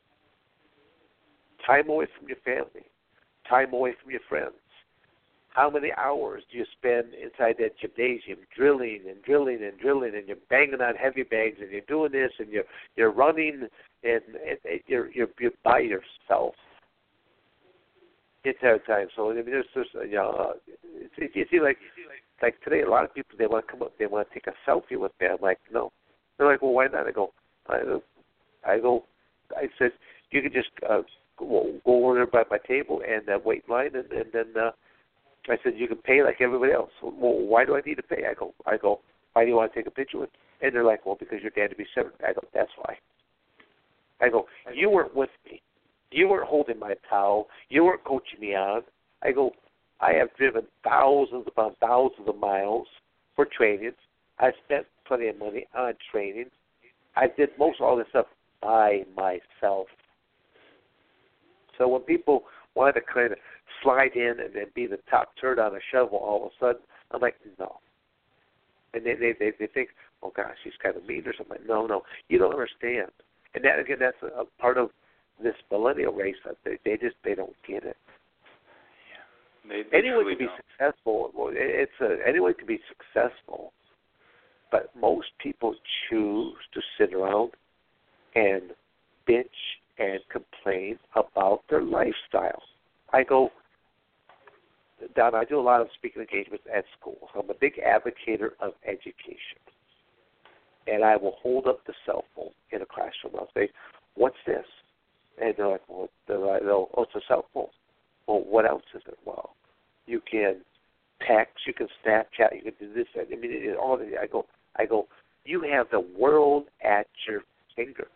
Time away from your family. Time away from your friends. How many hours do you spend inside that gymnasium drilling and drilling and drilling, and you're banging on heavy bags, and you're doing this, and you're you're running, and, and, and you're, you're you're by yourself the entire time. So I mean, there's just you know, uh, it's, you see like like today, a lot of people, they want to come up, they want to take a selfie with me. I'm like, no. They're like, well, why not? I go, I go, I go. I said, you can just uh, go, go over there by my table and uh, wait in line, and, and then. Uh, I said, you can pay like everybody else. Well, why do I need to pay? I go, I go, why do you want to take a picture with? And they're like, well, because you're Dan to be seven. I go, that's why. I go, you weren't with me. You weren't holding my towel. You weren't coaching me on. I go, I have driven thousands upon thousands of miles for training. I spent plenty of money on training. I did most of all this stuff by myself. So when people want to kind of slide in and then be the top turd on a shovel all of a sudden, I'm like, no. And they they they, they think, oh gosh, he's kind of mean or something. No, no, you don't understand. And that again, that's a, a part of this millennial race. That they, they just they don't get it. Yeah, they, they anyone can be don't. successful. Well, it's a, anyone can be successful, but most people choose to sit around and bitch and complain about their lifestyle. I go, Don, I do a lot of speaking engagements at school. So I'm a big advocate of education. and I will hold up the cell phone in a classroom. I'll say, "What's this?" And they're like, "Well, they're like, oh, it's a cell phone." Well, what else is it? Well, you can text, you can Snapchat, you can do this. I mean, it, it, all. The, I go, I go. You have the world at your fingertips.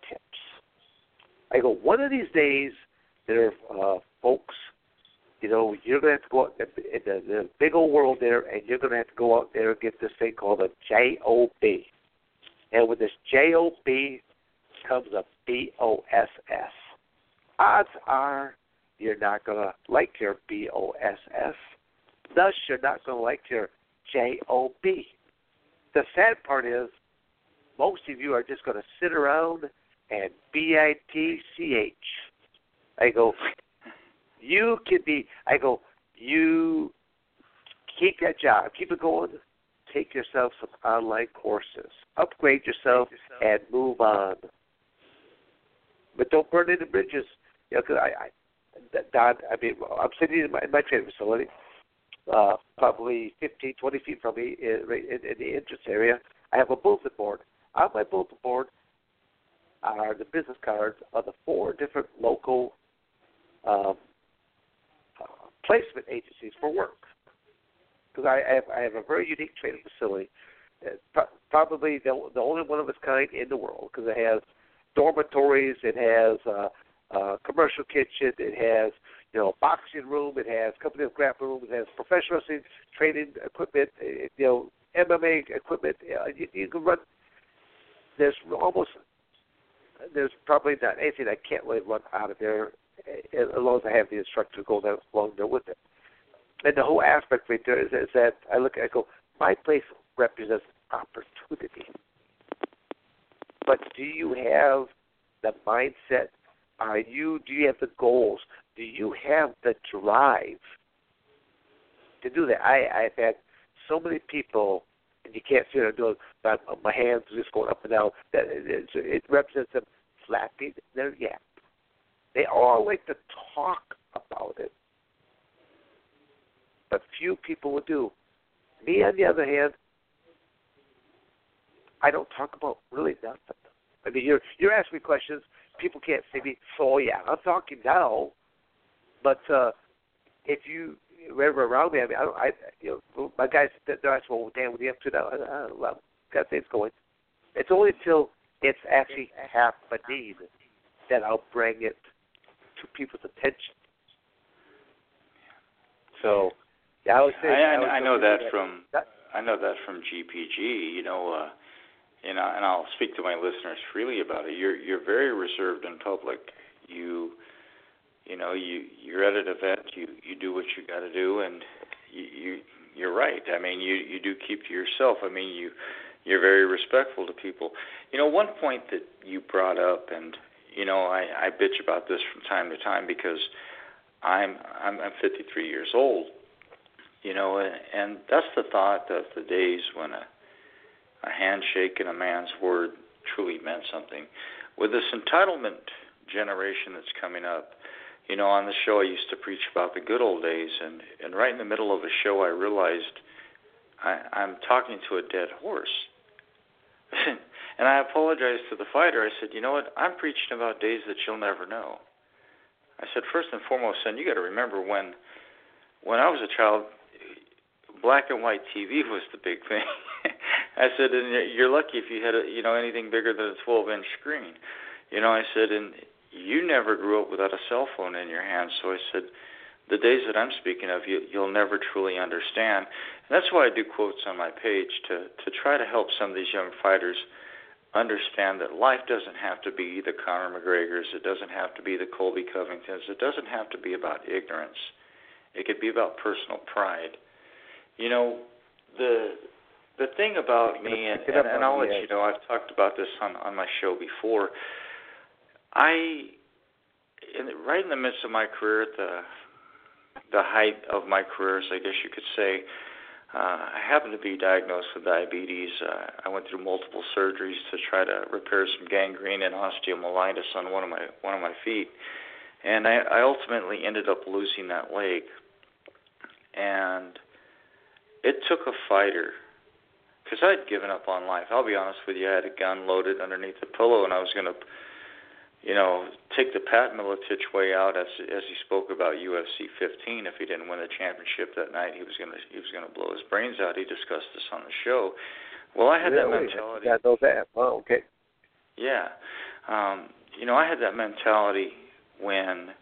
I go. One of these days, there are uh, folks. You know, you're going to have to go out in the, the big old world there, and you're going to have to go out there and get this thing called a job. And with this job comes a B O S S. Odds are you're not going to like your B O S S. Thus, you're not going to like your job. The sad part is most of you are just going to sit around and B I T C H. I go, you can be, I go, you keep that job, keep it going, take yourself some online courses, upgrade yourself, and move on. But don't burn any bridges. You know, 'cause I, I, Don, I mean, I'm sitting in my, in my training facility, uh, probably fifteen, twenty feet from me in, in, in the entrance area. I have a bulletin board. On my bulletin board are the business cards of the four different local um, placement agencies for work, because I, I have I have a very unique training facility, uh, probably the, the only one of its kind in the world, because it has dormitories, it has uh, uh, commercial kitchen, it has you know boxing room, it has company of grappling room, it has professional wrestling training equipment, it, you know M M A equipment. Uh, you, you can run. There's almost there's probably not anything I can't really run out of there, as long as I have the instructor go there, along there with it. And the whole aspect right there is, is that I look, I go, my place represents opportunity. But do you have the mindset? Are you? Do you have the goals? Do you have the drive to do that? I, I've had so many people, and you can't see it. I'm doing my, my hands are just going up and down. That it, it represents them flapping their yap. They all like to talk about it, but few people will do. Me, on the other hand, I don't talk about really nothing. I mean, you're you're asking me questions. People can't say me, so yeah, I'm talking now. But uh, if you wherever around me, I mean, I, don't, I you know, my guys, they're asking, well, Dan, what are you up to now? I, I, well, gotta say it's going. It's only until it's actually happening that I'll bring it to people's attention. So, yeah, I would say. I, I, I, I know that, that from that, I know that from G P G. You know, uh, you know, and I'll speak to my listeners freely about it. You're you're very reserved in public. You, you know, you you're at an event. You you do what you got to do, and you, you you're right. I mean, you you do keep to yourself. I mean, you you're very respectful to people. You know, one point that you brought up, and you know, I, I bitch about this from time to time because I'm I'm, I'm fifty-three years old. You know, and that's the thought of the days when a a handshake and a man's word truly meant something. With this entitlement generation that's coming up, you know, on the show I used to preach about the good old days, and, and right in the middle of a show I realized I, I'm talking to a dead horse. And I apologized to the fighter. I said, you know what, I'm preaching about days that you'll never know. I said, first and foremost, son, you got to remember when when I was a child, black and white T V was the big thing. I said, and you're lucky if you had a, you know anything bigger than a twelve-inch screen. You know, I said, and you never grew up without a cell phone in your hand. So I said, the days that I'm speaking of, you, you'll never truly understand. And that's why I do quotes on my page to to try to help some of these young fighters understand that life doesn't have to be the Conor McGregors. It doesn't have to be the Colby Covingtons. It doesn't have to be about ignorance. It could be about personal pride. You know, the the thing about me, and, and, and I'll let you know, I've talked about this on, on my show before. I, in, right in the midst of my career, at the the height of my careers, I guess you could say, uh, I happened to be diagnosed with diabetes. Uh, I went through multiple surgeries to try to repair some gangrene and osteomyelitis on one of my one of my feet, and I, I ultimately ended up losing that leg. And it took a fighter because I'd given up on life. I'll be honest with you, I had a gun loaded underneath the pillow, and I was going to, you know, take the Pat Miletich way out as as he spoke about U F C fifteen. If he didn't win the championship that night, he was going to he was going to blow his brains out. He discussed this on the show. Well, I had really? that mentality. Yeah, know that. Oh, okay. Yeah, um, you know, I had that mentality when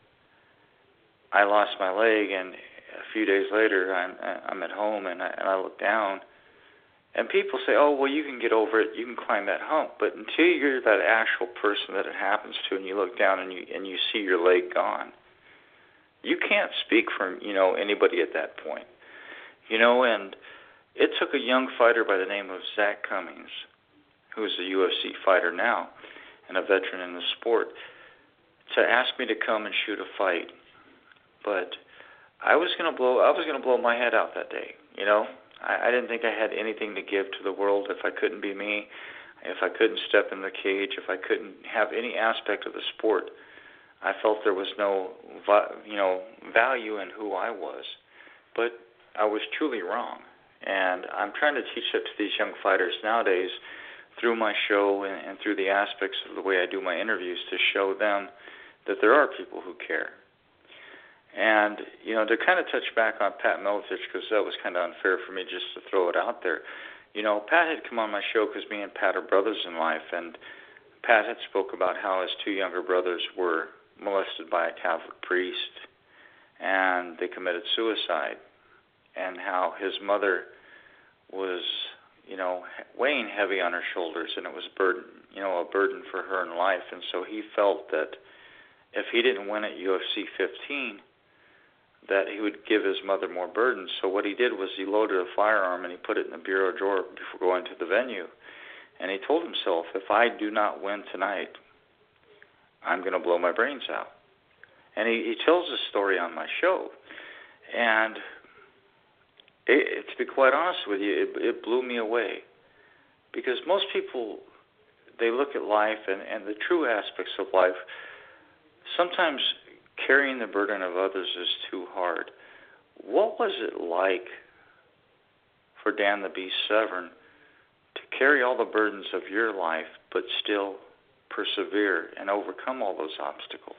I lost my leg, and a few days later, I'm I'm at home, and I, and I look down, and people say, "Oh, well, you can get over it. You can climb that hump." But until you're that actual person that it happens to, and you look down and you and you see your leg gone, you can't speak for you know anybody at that point. You know, and it took a young fighter by the name of Zach Cummings, who is a U F C fighter now and a veteran in the sport, to ask me to come and shoot a fight. But I was gonna blow. I was gonna blow my head out that day. You know, I, I didn't think I had anything to give to the world if I couldn't be me, if I couldn't step in the cage, if I couldn't have any aspect of the sport. I felt there was no, you know, value in who I was. But I was truly wrong, and I'm trying to teach that to these young fighters nowadays through my show and, and through the aspects of the way I do my interviews to show them that there are people who care. And, you know, to kind of touch back on Pat Miletich, because that was kind of unfair for me just to throw it out there. You know, Pat had come on my show because me and Pat are brothers in life, and Pat had spoke about how his two younger brothers were molested by a Catholic priest, and they committed suicide, and how his mother was, you know, weighing heavy on her shoulders, and it was burden, you know, a burden for her in life. And so he felt that if he didn't win at U F C fifteen, that he would give his mother more burden. So what he did was he loaded a firearm and he put it in the bureau drawer before going to the venue. And he told himself, if I do not win tonight, I'm going to blow my brains out. And he, he tells this story on my show. And it, to be quite honest with you, it, it blew me away. Because most people, they look at life and, and the true aspects of life. Sometimes carrying the burden of others is too hard. What was it like for Dan the Beast Severn to carry all the burdens of your life but still persevere and overcome all those obstacles?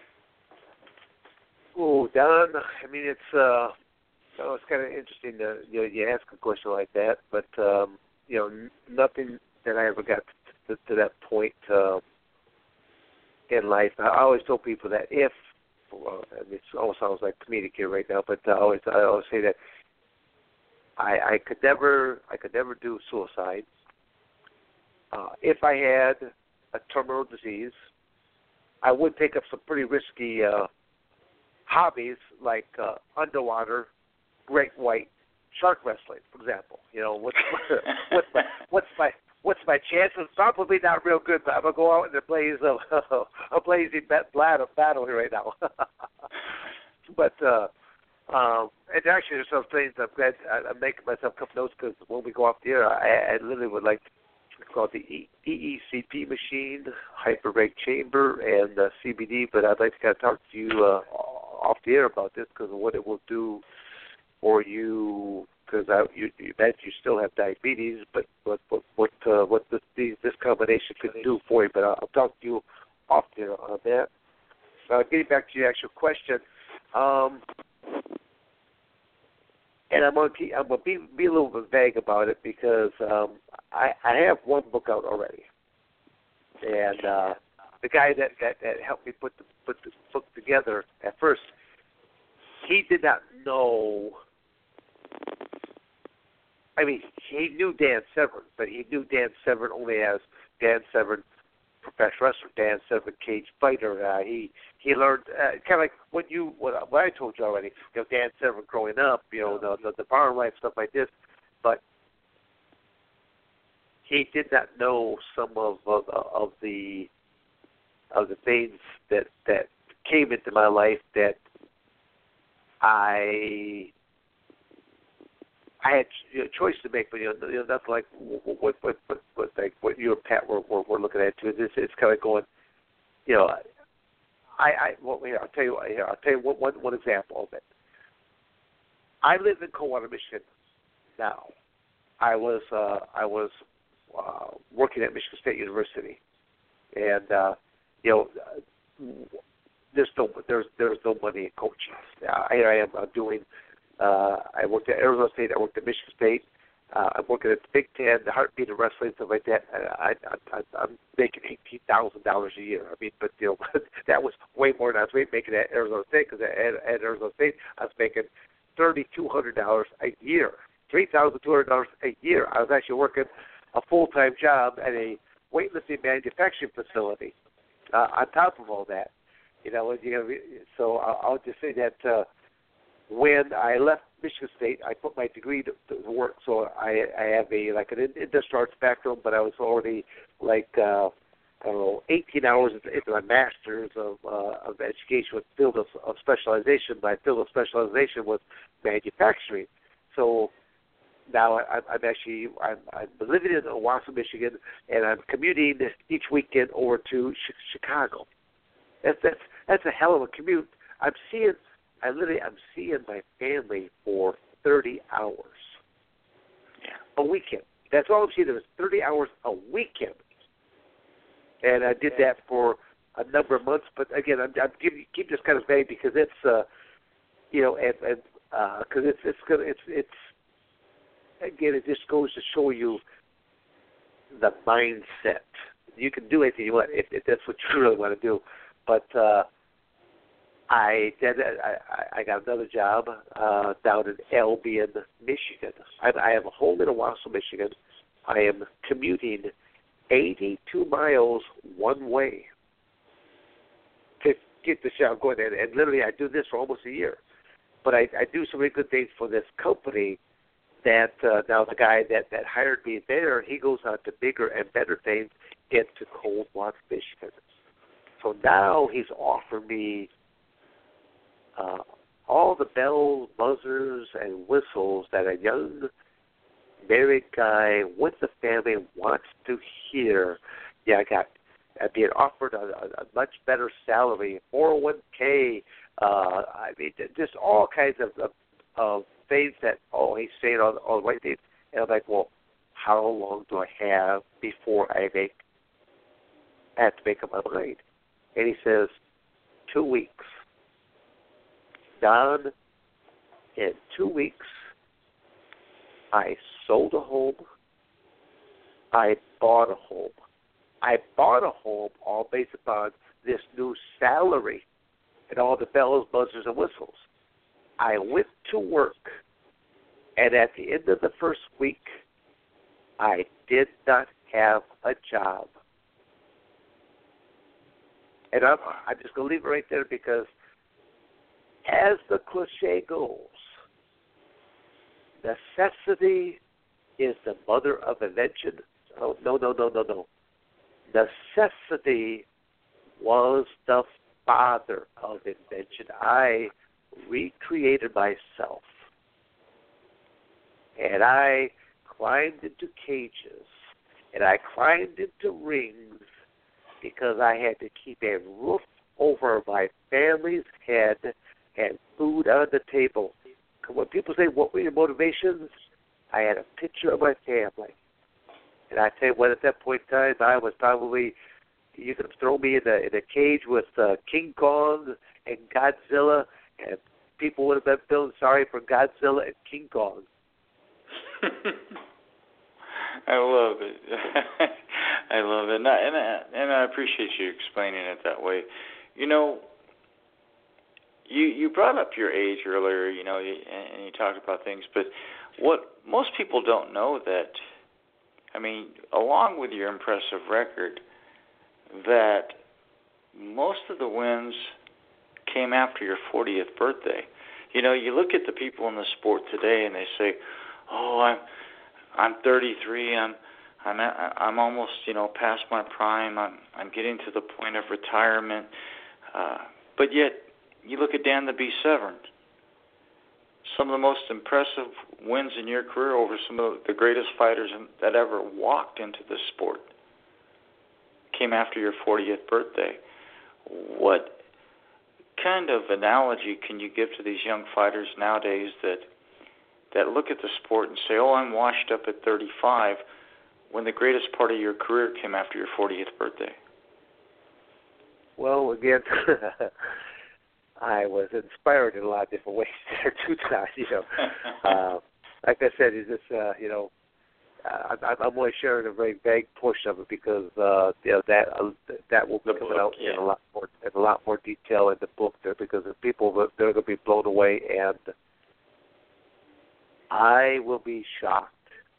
Oh, Don, I mean, it's uh, you know, it's kind of interesting to you know you ask a question like that, but um, you know, n- nothing that I ever got to, to that point uh, in life. I always tell people that if well, it almost sounds like comedic here right now, but I always I always say that I, I could never I could never do suicide. Uh, if I had a terminal disease, I would take up some pretty risky uh, hobbies like uh, underwater great white shark wrestling, for example. You know, what's what's my what's my what's my chances? Probably not real good, but I'm gonna go out in the blaze of a blazing battle battle here right now. but uh, um, and actually, there's some things I'm glad I'm making myself a couple notes because when we go off the air, I, I literally would like to. It's called the E E C P machine, hyperbaric chamber, and uh, C B D. But I'd like to kind of talk to you uh, off the air about this because of what it will do for you. Because you, you mentioned you still have diabetes, but what what what, uh, what this this combination could do for you. But I'll, I'll talk to you off the air on that. Uh, getting back to your actual question. Um, And I'm gonna keep, I'm gonna be be a little bit vague about it because um, I I have one book out already, and uh, the guy that, that, that helped me put the put the book together at first, he did not know. I mean, he knew Dan Severn, but he knew Dan Severn only as Dan Severn, professional wrestler, Dan Severn, cage fighter. Uh, he he learned uh, kind of like what you what, what I told you already. You know, Dan Severn growing up, you know, the the, the barn life stuff like this, but he did not know some of of, of the of the things that that came into my life that I. I had you know, choice to make, but you know, you know nothing like what what what what like what you and Pat were were, were looking at too. This it's kind of going, you know, I I well here I'll tell you here I'll tell you one one, one example of it. I live in Coldwater, Michigan now. I was uh, I was uh, working at Michigan State University, and uh, you know, there's no there's there's no money in coaching. Uh, here I am uh, doing. Uh, I worked at Arizona State. I worked at Michigan State. Uh, I'm working at the Big Ten, the heartbeat of wrestling, stuff like that. I, I, I, I'm making eighteen thousand dollars a year. I mean, but you know, that was way more than I was making at Arizona State, because at, at Arizona State I was making thirty-two hundred dollars a year, three thousand two hundred dollars a year. I was actually working a full-time job at a weightlifting manufacturing facility. Uh, on top of all that, you know, you know, so I'll, I'll just say that uh, when I left Michigan State, I put my degree to, to work. So I, I have a like an industrial arts background, but I was already like uh, I don't know, eighteen hours into my master's of uh, of education with field of, of specialization. My field of specialization was manufacturing. So now I, I'm actually I'm, I'm living in Owasso, Michigan, and I'm commuting each weekend over to Chicago. That's that's that's a hell of a commute. I'm seeing. I literally, I'm seeing my family for thirty hours a weekend. That's all I'm seeing. It was thirty hours a weekend, and I did that for a number of months. But again, I'm, I'm giving, keep this kind of vague because it's, uh, you know, and and because uh, it's it's gonna it's it's again, it just goes to show you the mindset. You can do anything you want if, if that's what you really want to do, but. Uh, I did. I, I got another job uh, down in Albion, Michigan. I, I have a home in Owasso, Michigan. I am commuting eighty-two miles one way to get the job going. And, and literally, I do this for almost a year. But I, I do so many good things for this company that uh, now the guy that, that hired me there, he goes on to bigger and better things into Coldwater, Michigan. So now he's offering me Uh, all the bells, buzzers, and whistles that a young married guy with a family wants to hear. Yeah, I got uh, being offered a, a, a much better salary, four oh one k. Uh, I mean, just all kinds of, of, of things that, oh, he's saying all, all the right things. And I'm like, well, how long do I have before I make, I have to make up my mind? And he says, two weeks. Don, in two weeks, I sold a home. I bought a home. I bought a home all based upon this new salary and all the bells, buzzers, and whistles. I went to work, and at the end of the first week, I did not have a job. And I'm, I'm just going to leave it right there because as the cliche goes, necessity is the mother of invention. Oh, no, no, no, no, no. Necessity was the father of invention. I recreated myself. And I climbed into cages. And I climbed into rings because I had to keep a roof over my family's head and food on the table. When people say, what were your motivations? I had a picture of my family. And I tell you what, at that point in time, I was probably, you could have thrown me in a, in a cage with uh, King Kong and Godzilla, and people would have been feeling sorry for Godzilla and King Kong. I love it. I love it. And I, and, I, and I appreciate you explaining it that way. You know, You you brought up your age earlier, you know, and you talked about things, but what most people don't know that, I mean, along with your impressive record, that most of the wins came after your fortieth birthday. You know, you look at the people in the sport today, and they say, "Oh, I'm I'm thirty-three. I'm I'm I'm almost, you know, past my prime. I'm I'm getting to the point of retirement," uh, but yet. You look at Dan the Beast Severn. Some of the most impressive wins in your career over some of the greatest fighters that ever walked into this sport came after your fortieth birthday. What kind of analogy can you give to these young fighters nowadays that that look at the sport and say, oh, I'm washed up at thirty-five, when the greatest part of your career came after your fortieth birthday? Well, again, I was inspired in a lot of different ways there too, Todd. You know, uh, like I said, is this uh, you know, uh, I'm, I'm only sharing a very vague portion of it because uh, you know that uh, that will be the coming book, out yeah. in a lot more in a lot more detail in the book there because the people they're going to be blown away, and I will be shocked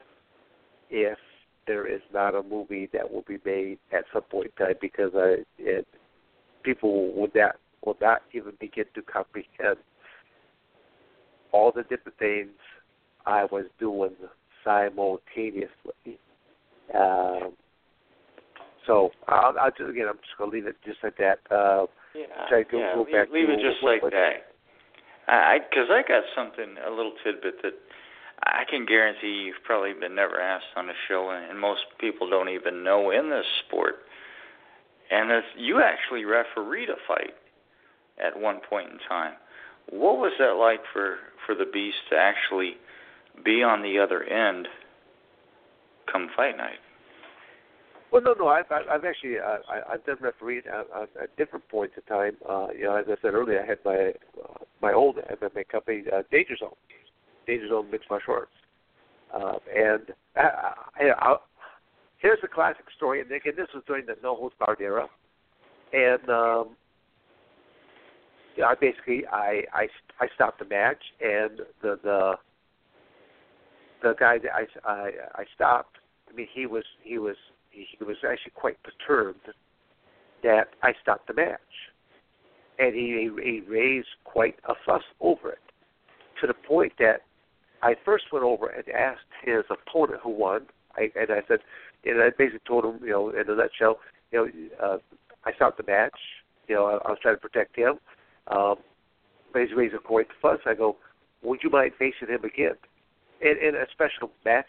if there is not a movie that will be made at some point in time because I, it, people would not will not even begin to comprehend all the different things I was doing simultaneously. Um, so I'll, I'll just, again, I'm just going to leave it just like that. Uh, yeah, try to go, yeah. go leave, back leave to it just what, like what, that. I because I, I got something, a little tidbit that I can guarantee you've probably been never asked on a show, and most people don't even know in this sport. And it's, you actually refereed a fight at one point in time. What was that like for, for the Beast to actually be on the other end come fight night? Well, no, no. I've, I've actually uh, I, I've done refereeing at, at different points in time. Uh, you know, as I said earlier, I had my uh, my old M M A company, uh, Danger Zone, Danger Zone Mixed Martial Arts, uh, and I, I, I, here's a classic story. And again, this was during the No Holds Barred era, and um, yeah, I basically I, I I stopped the match, and the the the guy that I I, I stopped. I mean, he was he was. He was actually quite perturbed that I stopped the match. And he, he raised quite a fuss over it, to the point that I first went over and asked his opponent who won, I, and I said, and I basically told him, you know, in a nutshell, you know, uh, I stopped the match, you know, I, I was trying to protect him, um, but he's raising quite a fuss. I go, would you mind facing him again in, in a special match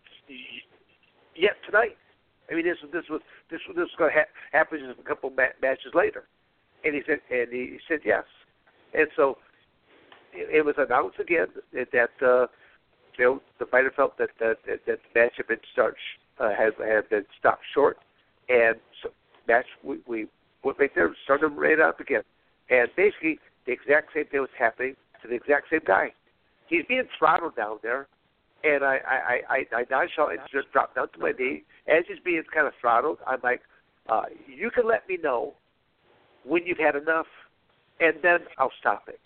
yet tonight? I mean, this this was this this was going to ha- happen just a couple ma- matches later, and he said, and he said yes, and so it, it was announced again that uh, you know the fighter felt that that, that, that the match had been start uh, had had been stopped short, and so match we, we went right there, started right up again, and basically the exact same thing was happening to the exact same guy. He's being throttled down there. And I, I, I, I nonchalantly just dropped down to my knee. As he's being kind of throttled, I'm like, uh, you can let me know when you've had enough, and then I'll stop it.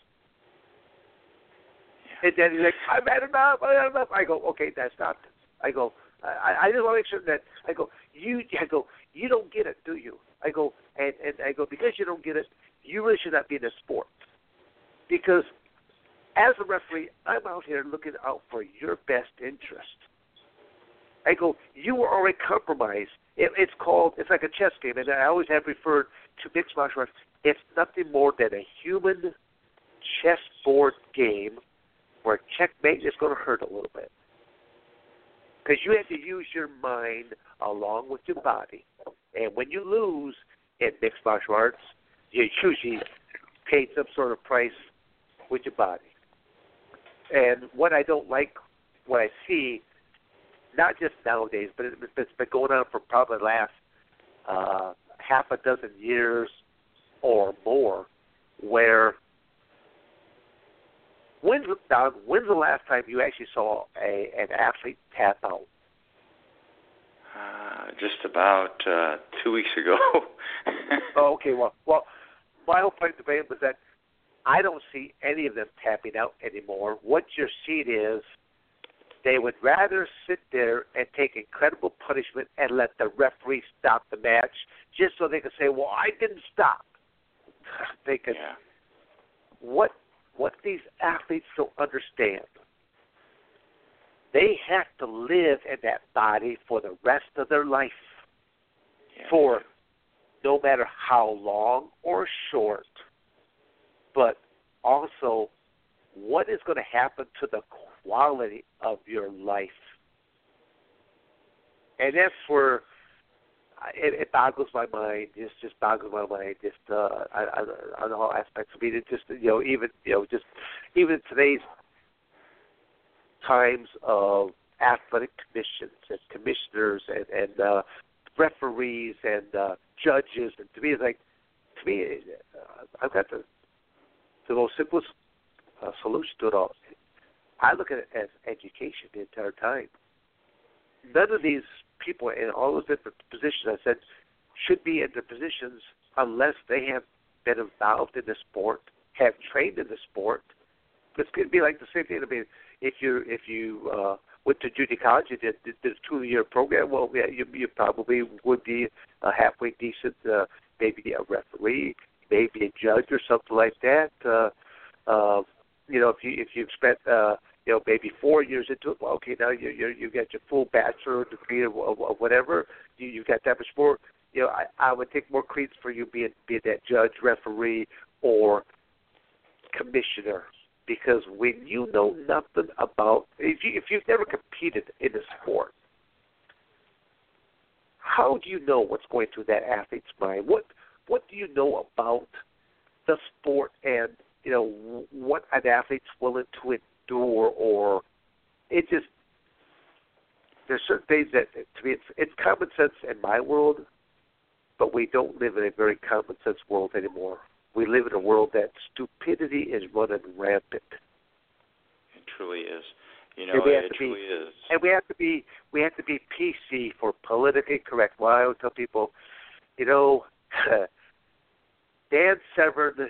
And then he's like, I've had enough, I've had enough. I go, okay, that's stopped. I go, I, I just want to make sure that, I go, you, I go, you don't get it, do you? I go, and, and I go, because you don't get it, you really should not be in this sport. Because as a referee, I'm out here looking out for your best interest. I go, you were already compromised. It, it's called, it's like a chess game, and I always have referred to mixed martial arts. It's nothing more than a human chessboard game where checkmate is going to hurt a little bit. Because you have to use your mind along with your body. And when you lose in mixed martial arts, you usually pay some sort of price with your body. And what I don't like, what I see, not just nowadays, but it's been going on for probably the last uh, half a dozen years or more, where when's, now, when's the last time you actually saw a, an athlete tap out? Uh, just about uh, two weeks ago. oh, okay, well, well, my whole point of the debate was that I don't see any of them tapping out anymore. What you're seeing is they would rather sit there and take incredible punishment and let the referee stop the match just so they can say, well, I didn't stop. They could, yeah. what, what these athletes don't understand, they have to live in that body for the rest of their life, yeah. for no matter how long or short. But also, what is going to happen to the quality of your life? And that's where it, it boggles my mind. Just, just boggles my mind. Just uh, on, on all aspects of it. It just, you know, even, you know, just even today's times of athletic commissions and commissioners and, and uh, referees and uh, judges. And to me, it's like, to me, uh, I've got the, the most simplest uh, solution to it all. I look at it as education the entire time. None of these people in all those different positions I said should be in their positions unless they have been involved in the sport, have trained in the sport. It's going to be like the same thing. I mean, if you if you uh, went to junior college and did, did, did a two-year program, well, yeah, you, you probably would be a halfway decent, uh, maybe a referee, maybe a judge or something like that. Uh, uh, you know, if you if you've spent uh, you know maybe four years into it, well, okay, now you you you got your full bachelor degree of, of, of whatever. You you got that much more. You know, I, I would take more credence for you being being that judge, referee, or commissioner. Because when you know nothing about, if, you, if you've never competed in a sport, how do you know what's going through that athlete's mind? What what do you know about the sport and, you know, what an athlete's willing to endure? Or it just, there's certain things that, to me, it's, it's common sense in my world, but we don't live in a very common sense world anymore. We live in a world that stupidity is running rampant. It truly is. You know, it truly be, is. And we have to be we have to be P C for politically correct. Well, I always tell people, you know, Dan Severn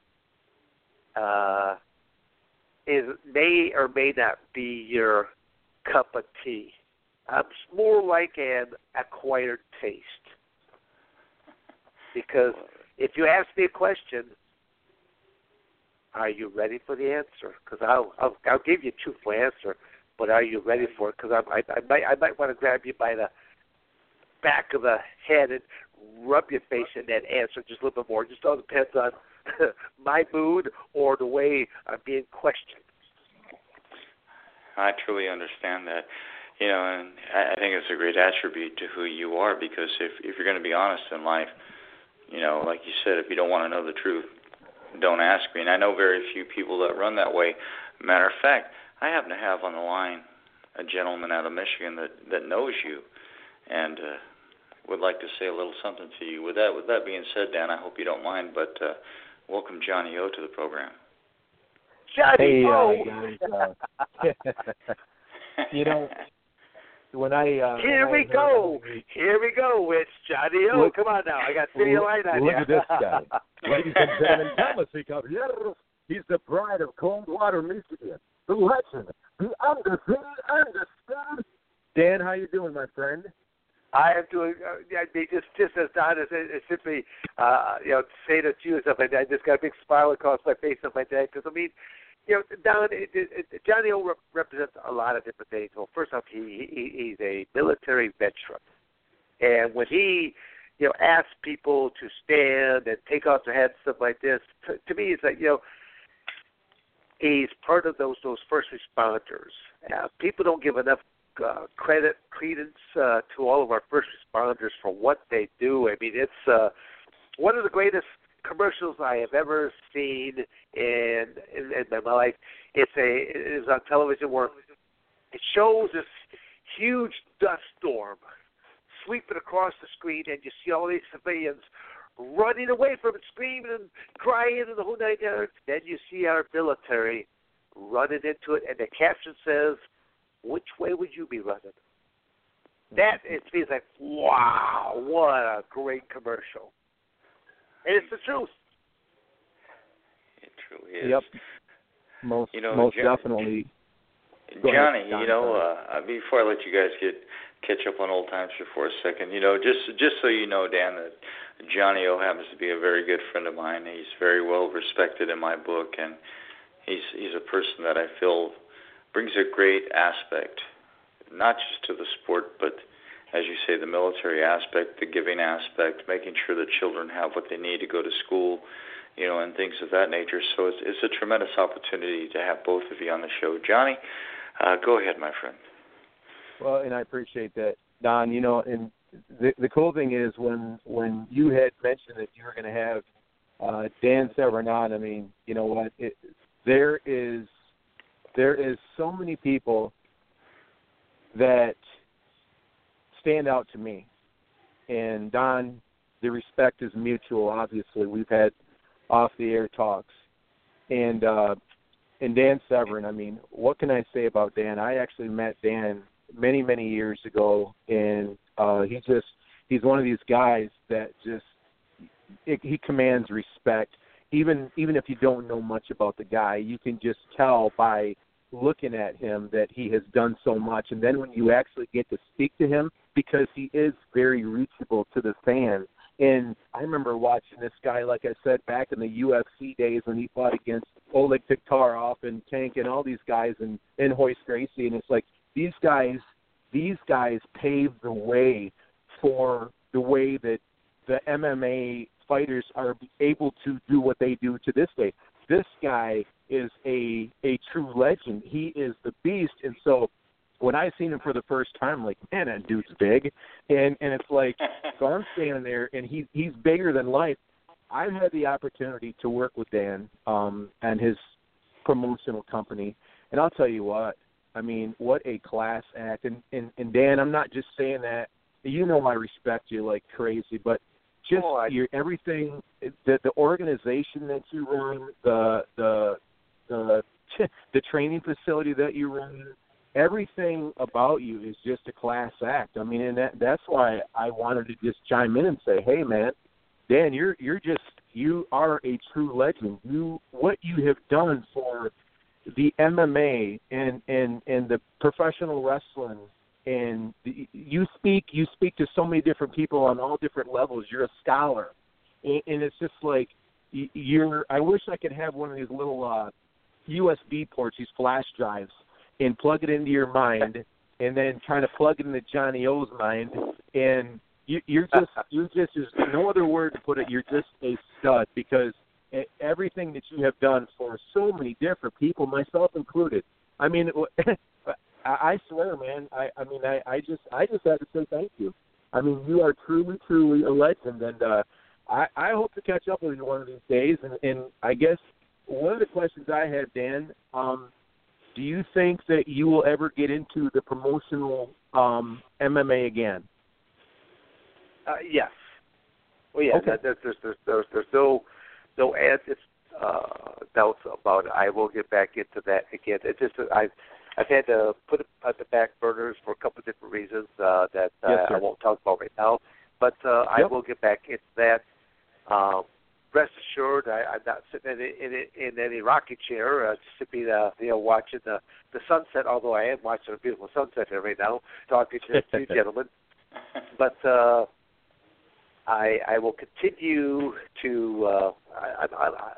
uh, is may or may not be your cup of tea. Um, it's more like an acquired taste. Because if you ask me a question, are you ready for the answer? Because I'll, I'll I'll give you a truthful answer, but are you ready for it? Because I, I might I might want to grab you by the back of the head and rub your face in that answer just a little bit more. It just all depends on my mood or the way I'm being questioned. I truly understand that. You know, and I think it's a great attribute to who you are, because if if you're going to be honest in life, you know, like you said, if you don't want to know the truth, don't ask me. And I know very few people that run that way. Matter of fact, I happen to have on the line a gentleman out of Michigan that, that knows you and uh, would like to say a little something to you. With that with that being said, Dan, I hope you don't mind, but uh, welcome Johnny O to the program. Johnny hey, O! Uh, guys, uh, you know, when I uh, Here when we I go. Heard, Here we go. It's Johnny O. Look, Come on now. I got City Line on Look you. at this guy. Ladies and gentlemen, Thomas Caballero. He's the pride of Coldwater, Michigan. The legend. The undefeated, undisputed. Dan, how you doing, my friend? I am doing, uh, I'd be just, just as Don as it simply, uh, you know, say to you something. I just got a big smile across my face on my neck. Because, I mean, you know, Don, it, it, it, Johnny O rep- represents a lot of different things. Well, first off, he, he he's a military veteran. And when he, you know, asks people to stand and take off their hats, stuff like this, to, to me, it's like, you know, he's part of those those first responders. Uh, people don't give enough uh, credit, credence uh, to all of our first responders for what they do. I mean, it's uh, one of the greatest commercials I have ever seen in, in, in my life. It's a it is on television where it shows this huge dust storm sweeping across the screen, and you see all these civilians running away from it, screaming and crying and the whole night yards. Then you see our military running into it, and the caption says, "Which way would you be running?" That it feels like, wow, what a great commercial. And it's the truth. It truly is. Yep. Most, you know, most John, definitely. Johnny, ahead, John, you know, uh, before I let you guys get catch up on old times here for a second, you know, just just so you know, Dan, that Johnny O happens to be a very good friend of mine. He's very well respected in my book, and he's he's a person that I feel brings a great aspect, not just to the sport, but as you say, the military aspect, the giving aspect, making sure that children have what they need to go to school, you know, and things of that nature. So it's, it's a tremendous opportunity to have both of you on the show. Johnny, uh, go ahead, my friend. Well, and I appreciate that, Don. You know, and the the cool thing is when when you had mentioned that you were going to have uh, Dan Severn on, I mean, you know what? It, there is there is so many people that stand out to me. And, Don, the respect is mutual, obviously. We've had off-the-air talks. And, uh, and Dan Severn, I mean, what can I say about Dan? I actually met Dan many, many years ago, and uh, he just he's one of these guys that just it, he commands respect. Even even if you don't know much about the guy, you can just tell by looking at him that he has done so much. And then when you actually get to speak to him, because he is very reachable to the fans. And I remember watching this guy, like I said, back in the U F C days when he fought against Oleg Taktarov and Tank and all these guys and, and Royce Gracie. And it's like these guys, these guys paved the way for the way that the M M A fighters are able to do what they do to this day. This guy is a a true legend. He is the beast. And so when I seen him for the first time, like, man, that dude's big. And and it's like, so I'm standing there, and he, he's bigger than life. I've had the opportunity to work with Dan um, and his promotional company. And I'll tell you what, I mean, what a class act. And, and, and Dan, I'm not just saying that. You know I respect you like crazy, but just oh, I... your everything, the, the organization that you run, the the the the training facility that you run, everything about you is just a class act. I mean, and that, that's why I wanted to just chime in and say, hey, man, Dan, you're you're just you are a true legend. You what you have done for the M M A and and and the professional wrestling. And you speak you speak to so many different people on all different levels. You're a scholar, and, and it's just like you're. I wish I could have one of these little uh, U S B ports, these flash drives, and plug it into your mind, and then kind of plug it into Johnny O's mind, and you, you're just you're just there's no other word to put it. You're just a stud because everything that you have done for so many different people, myself included. I mean. I swear, man. I, I mean, I, I just, I just have to say thank you. I mean, you are truly, truly a legend, and uh, I, I hope to catch up with you one of these days. And, and I guess one of the questions I have, Dan, um, do you think that you will ever get into the promotional um, M M A again? Uh, yes. Well, yeah. Okay. There's, there's, there's, there's, there's no, no answers, uh, doubts about it. I will get back into that again. It's just I. I've had to put it on the back burners for a couple of different reasons uh, that uh, yes, I won't talk about right now. But uh, yep. I will get back into that. Um, rest assured, I, I'm not sitting in, in, in any rocking chair, uh, just to be the, you know, watching the, the sunset, although I am watching a beautiful sunset here right now, talking to you gentlemen. But uh, I, I will continue to uh, I, I, I,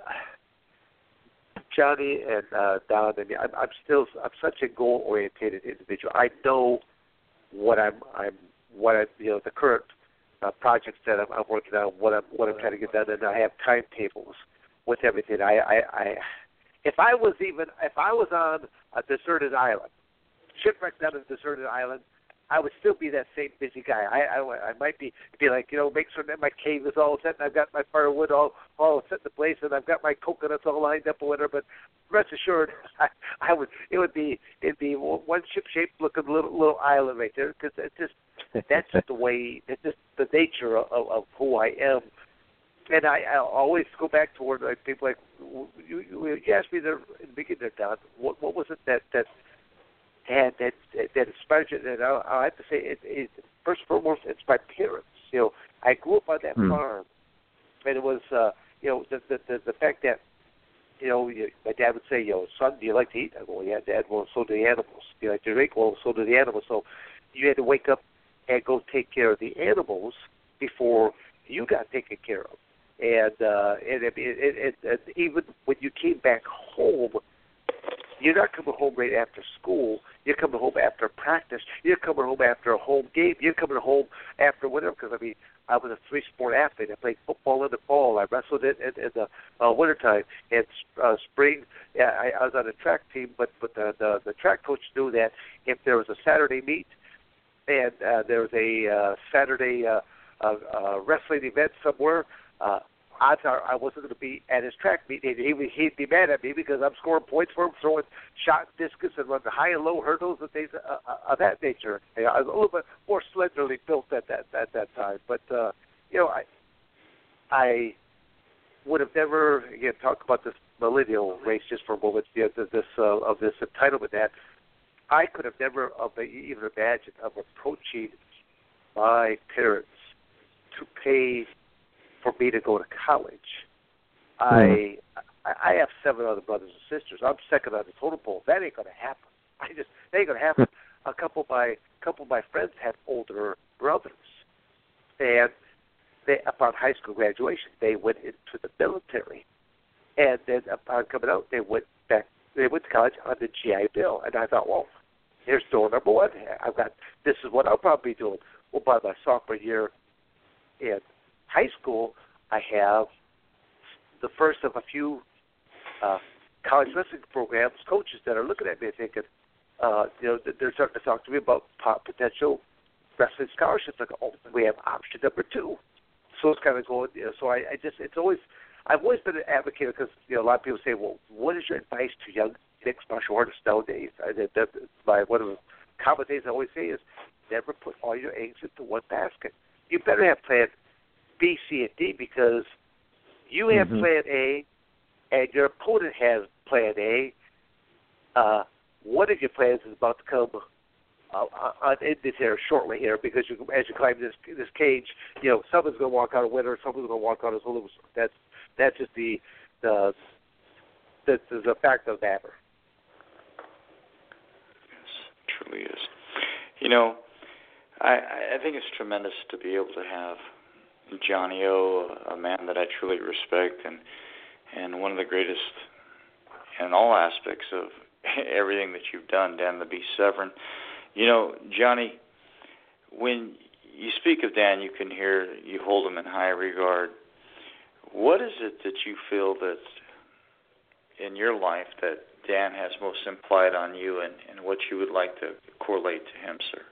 Johnny and uh, Don, and I'm, I'm still I'm such a goal-oriented individual. I know what I'm I'm what I you know the current uh, projects that I'm, I'm working on, what I'm what I'm trying to get done, and I have timetables with everything. I, I, I if I was even if I was on a deserted island, shipwrecked on a deserted island, I would still be that same busy guy. I, I, I might be be like, you know, make sure that my cave is all set and I've got my firewood all all set in place and I've got my coconuts all lined up or whatever. But rest assured, I, I would it would be it'd be one ship shaped looking little little island right there because it's just that's just the way it's just the nature of, of who I am. And I, I always go back toward like people like you, you, you asked me there in the beginning, Don, what what was it that that And that that inspired you. And I, I have to say, it, it, first and foremost, it's my parents. You know, I grew up on that mm. farm, and it was, uh, you know, the, the the the fact that, you know, you, my dad would say, you know, son, do you like to eat? I go, well, yeah, Dad. Well, so do the animals. Do you like to drink? Well, so do the animals. So you had to wake up and go take care of the animals before you got taken care of. And uh, and it, it, it, it, even when you came back home, you're not coming home right after school. You're coming home after practice. You're coming home after a home game. You're coming home after whatever. Because, I mean, I was a three-sport athlete. I played football in the fall. I wrestled in, in, in the uh, wintertime. And uh, spring, yeah, I, I was on a track team, but, but the, the, the track coach knew that if there was a Saturday meet and uh, there was a uh, Saturday uh, uh, uh, wrestling event somewhere, uh, odds are I wasn't going to be at his track meet. He, he, he'd be mad at me because I'm scoring points for him, throwing shot discus and running high and low hurdles and things uh, uh, of that nature. You know, I was a little bit more slenderly built at that at that time. But, uh, you know, I I would have never, again, talk about this millennial race just for a moment, you know, this uh, of this entitlement that I could have never uh, even imagined of approaching my parents to pay for me to go to college. Mm. I I have seven other brothers and sisters. I'm second on the totem pole. That ain't gonna happen. I just that ain't gonna happen. a couple of my couple of my friends had older brothers, and they upon high school graduation they went into the military, and then upon coming out they went back. They went to college on the G I Bill, and I thought, well, here's door number one. I've got this is what I'll probably be doing. Well, by my sophomore year in high school, I have the first of a few uh, college wrestling programs, coaches that are looking at me and thinking, uh, you know, they're starting to talk to me about potential wrestling scholarships. Like, oh, we have option number two. So it's kind of going, you know, so I, I just, it's always, I've always been an advocate because, you know, a lot of people say, well, what is your advice to young mixed martial artists nowadays? I, that, that, my, one of the common things I always say is never put all your eggs into one basket. You better have plan B, C, and D because you have mm-hmm. plan A and your opponent has plan A. Uh, one of your plans is about to come uh, unended here shortly here because you, as you climb this this cage, you know someone's going to walk out a winner, someone's going to walk out as a loser. That's that's just the the the, the fact of the matter. Yes, truly is. You know, I I think it's tremendous to be able to have Johnny O, a man that I truly respect, and and one of the greatest in all aspects of everything that you've done, Dan the Beast Severn. You know, Johnny, when you speak of Dan, you can hear you hold him in high regard. What is it that you feel that in your life that Dan has most implied on you, and, and what you would like to correlate to him, sir?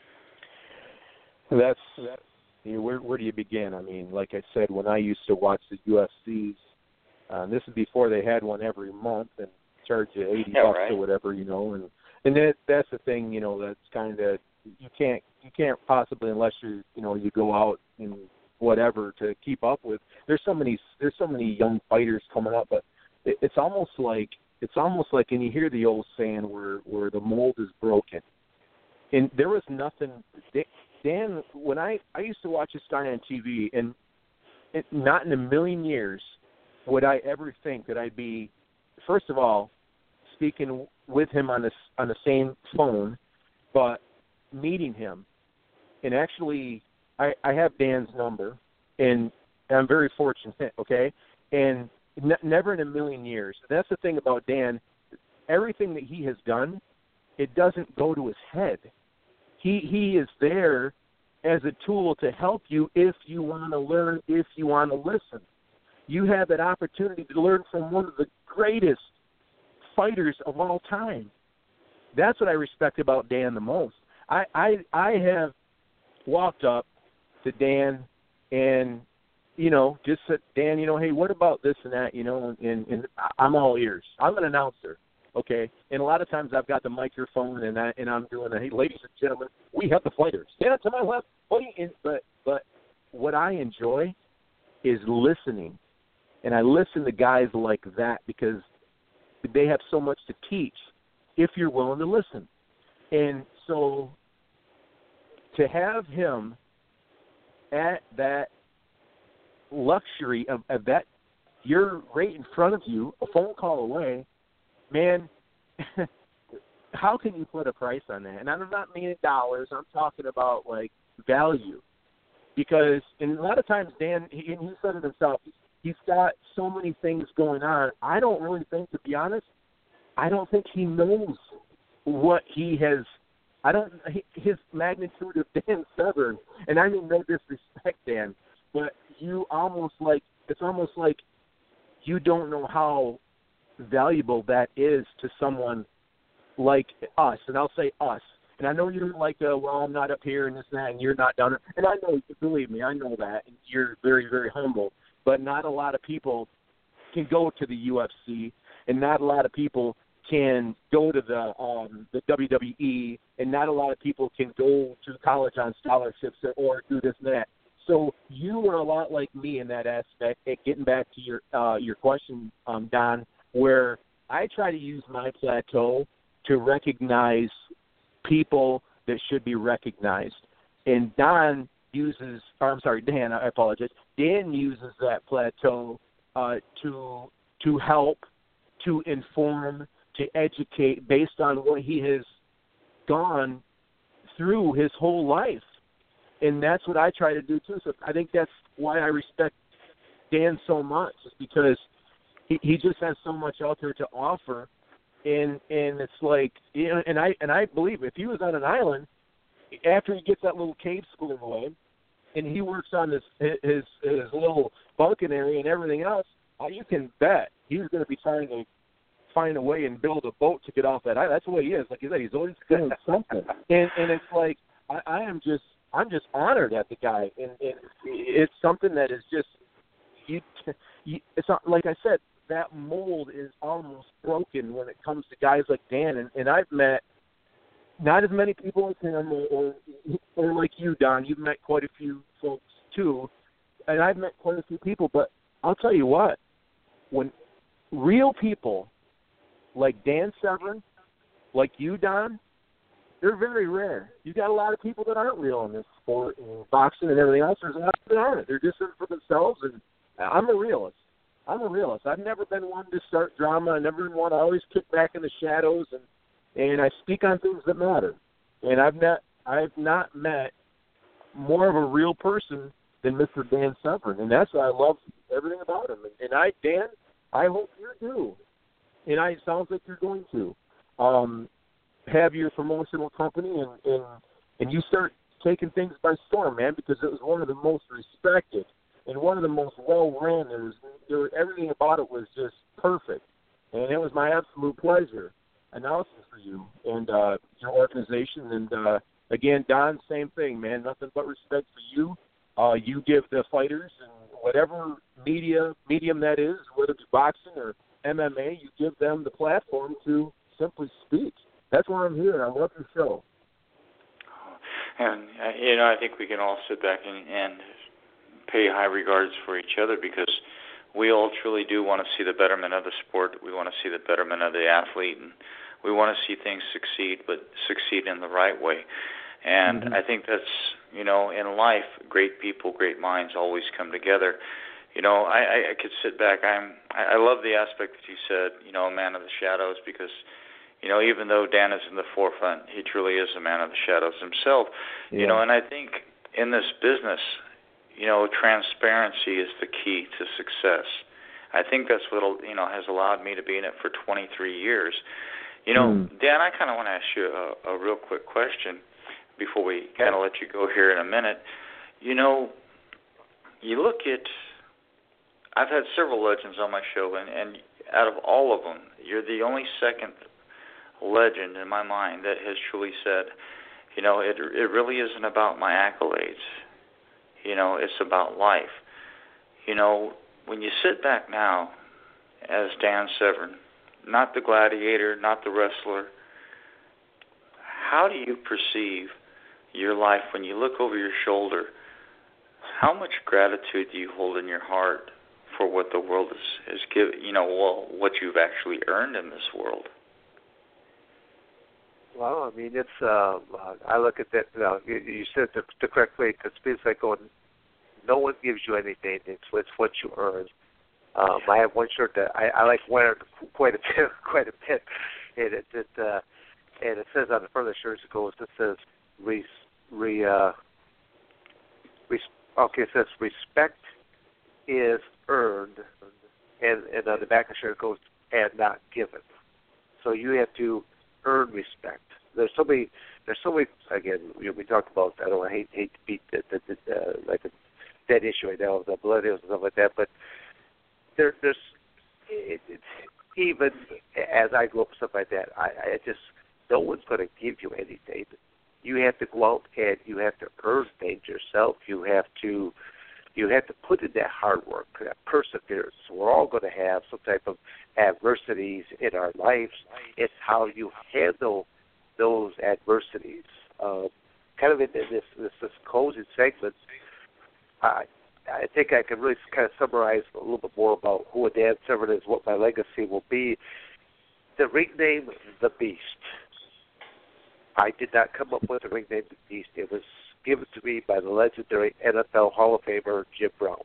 That's, that's you know, where where do you begin? I mean, like I said, when I used to watch the U F Cs, uh, this is before they had one every month and charge you eighty yeah, bucks right. or whatever, you know, and and that that's the thing, you know, that's kind of you can't you can't possibly unless you you know you go out and whatever to keep up with. There's so many there's so many young fighters coming up, but it, it's almost like it's almost like, and you hear the old saying where where the mold is broken, and there was nothing. Dan, when I, I used to watch this guy on T V, and it, not in a million years would I ever think that I'd be, first of all, speaking with him on the on the same phone, but meeting him. And actually, I, I have Dan's number, and I'm very fortunate, okay? And n- never in a million years. That's the thing about Dan. Everything that he has done, it doesn't go to his head. He he is there as a tool to help you if you want to learn, if you want to listen. You have that opportunity to learn from one of the greatest fighters of all time. That's what I respect about Dan the most. I, I, I have walked up to Dan and, you know, just said, Dan, you know, hey, what about this and that, you know, and, and I'm all ears. I'm an announcer. Okay, and a lot of times I've got the microphone and I and I'm doing the hey, ladies and gentlemen, we have the fighters. Stand up to my left, buddy. And, but but what I enjoy is listening, and I listen to guys like that because they have so much to teach if you're willing to listen. And so to have him at that luxury of, of that, you're right in front of you, a phone call away. Man, how can you put a price on that? And I'm not meaning dollars. I'm talking about, like, value. Because, and a lot of times, Dan, he, and he said it himself, he's got so many things going on. I don't really think, to be honest, I don't think he knows what he has. I don't, his magnitude of Dan Severn, and I mean no disrespect, Dan, but you almost like, it's almost like you don't know how valuable that is to someone like us, and I'll say us. And I know you don't like, uh, well, I'm not up here and this and that, and you're not down there. And I know, believe me, I know that. And you're very, very humble. but not a lot of people can go to the U F C, and not a lot of people can go to the um, the W W E, and not a lot of people can go to college on scholarships or, or do this and that. So you were a lot like me in that aspect. Getting back to your uh, your question, um, Don, where I try to use my plateau to recognize people that should be recognized, and Don uses, or I'm sorry, Dan, I apologize. Dan uses that plateau uh, to to help, to inform, to educate based on what he has gone through his whole life. And that's what I try to do too. So I think that's why I respect Dan so much, is because he, he just has so much out there to offer. And and it's like, you know, and I and I believe if he was on an island, after he gets that little cave squared away, and he works on his his his little bunking area and everything else, uh, you can bet he's going to be trying to find a way and build a boat to get off that island. That's the way he is. Like you said, he's always doing something. And and it's like I, I am just I'm just honored at the guy, and, and it's something that is just you. you it's not, like I said, that mold is almost broken when it comes to guys like Dan, and, and I've met not as many people as him, or, or or like you, Don. You've met quite a few folks too, and I've met quite a few people. But I'll tell you what, when real people like Dan Severn, like you, Don, they're very rare. You got a lot of people that aren't real in this sport, and boxing and everything else. There's a lot that aren't. They're just in for themselves, and I'm a realist. I'm a realist. I've never been one to start drama. I've never been one. I always kick back in the shadows, and and I speak on things that matter. And I've not I've not met more of a real person than Mister Dan Severn, and that's why I love everything about him. And, and I, Dan, I hope you do. And I, it sounds like you're going to um, have your promotional company, and, and and you start taking things by storm, man, because it was one of the most respected and one of the most well-ran. There was, there was, everything about it was just perfect, and it was my absolute pleasure announcing for you and uh, your organization. And, uh, again, Don, same thing, man, nothing but respect for you. Uh, you give the fighters, and whatever media medium that is, whether it's boxing or M M A, you give them the platform to simply speak. That's why I'm here. I love your show. And, uh, you know, I think we can all sit back and, and pay high regards for each other, because we all truly do want to see the betterment of the sport. We want to see the betterment of the athlete, and we want to see things succeed, but succeed in the right way. And mm-hmm. I think that's, you know, in life, great people, great minds always come together. You know, I, I could sit back. I'm, I love the aspect that you said, you know, a man of the shadows, because, you know, even though Dan is in the forefront, he truly is a man of the shadows himself. Yeah. You know, and I think in this business, you know, transparency is the key to success. I think that's what, you know, has allowed me to be in it for twenty-three years. You know, mm. Dan, I kind of want to ask you a, a real quick question before we kind of let you go here in a minute. You know, you look at, I've had several legends on my show, and, and out of all of them, you're the only second legend in my mind that has truly said, you know, it it really isn't about my accolades. You know, it's about life. You know, when you sit back now as Dan Severn, not the gladiator, not the wrestler, how do you perceive your life when you look over your shoulder? How much gratitude do you hold in your heart for what the world has, has given, you know, well, what you've actually earned in this world? Well, I mean, it's, uh, I look at that, uh, you, you said the, the correct way, because it's like going, no one gives you anything, it's, it's what you earn. Um, I have one shirt that I, I like wearing quite a bit, quite a bit, and it, it uh, and it says on the front of the shirt, it goes, it says, re, re, uh, res, okay, it says respect is earned, and, and on the back of the shirt it goes, and not given. So you have to earn respect. There's so many, there's so many, again, we, we talked about, I don't hate, hate to beat the, the, the, uh, like the dead issue right now, the millennials and stuff like that, but there, there's, it, it's, even as I grow up and stuff like that, I, I just, no one's going to give you anything. You have to go out and you have to earn things yourself. You have to You have to put in that hard work, that perseverance. We're all going to have some type of adversities in our lives. It's how you handle those adversities. Um, kind of in this this, this closing segment, I I think I can really kind of summarize a little bit more about who a Dan Severn is, what my legacy will be. The ring name, The Beast. I did not come up with the ring name, The Beast. It was given to me by the legendary N F L Hall of Famer Jim Brown.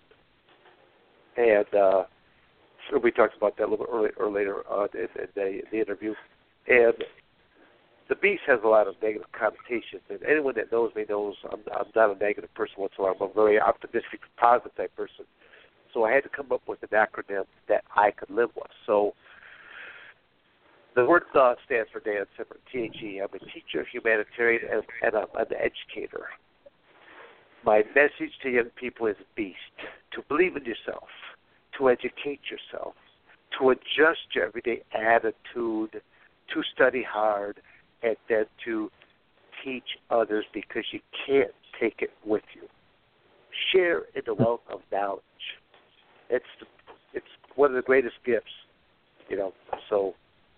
And uh, so we talked about that a little bit early, earlier uh, in, in, the, in the interview. And the Beast has a lot of negative connotations. And anyone that knows me knows I'm, I'm not a negative person whatsoever. I'm a very optimistic, positive type person. So I had to come up with an acronym that I could live with. So the word uh, stands for Dan Severn, T H E. I'm a teacher, humanitarian, and, and I'm an educator. My message to young people is Beast, to believe in yourself, to educate yourself, to adjust your everyday attitude, to study hard, and then to teach others because you can't take it with you. Share in the wealth of knowledge. It's it's one of the greatest gifts, you know, so.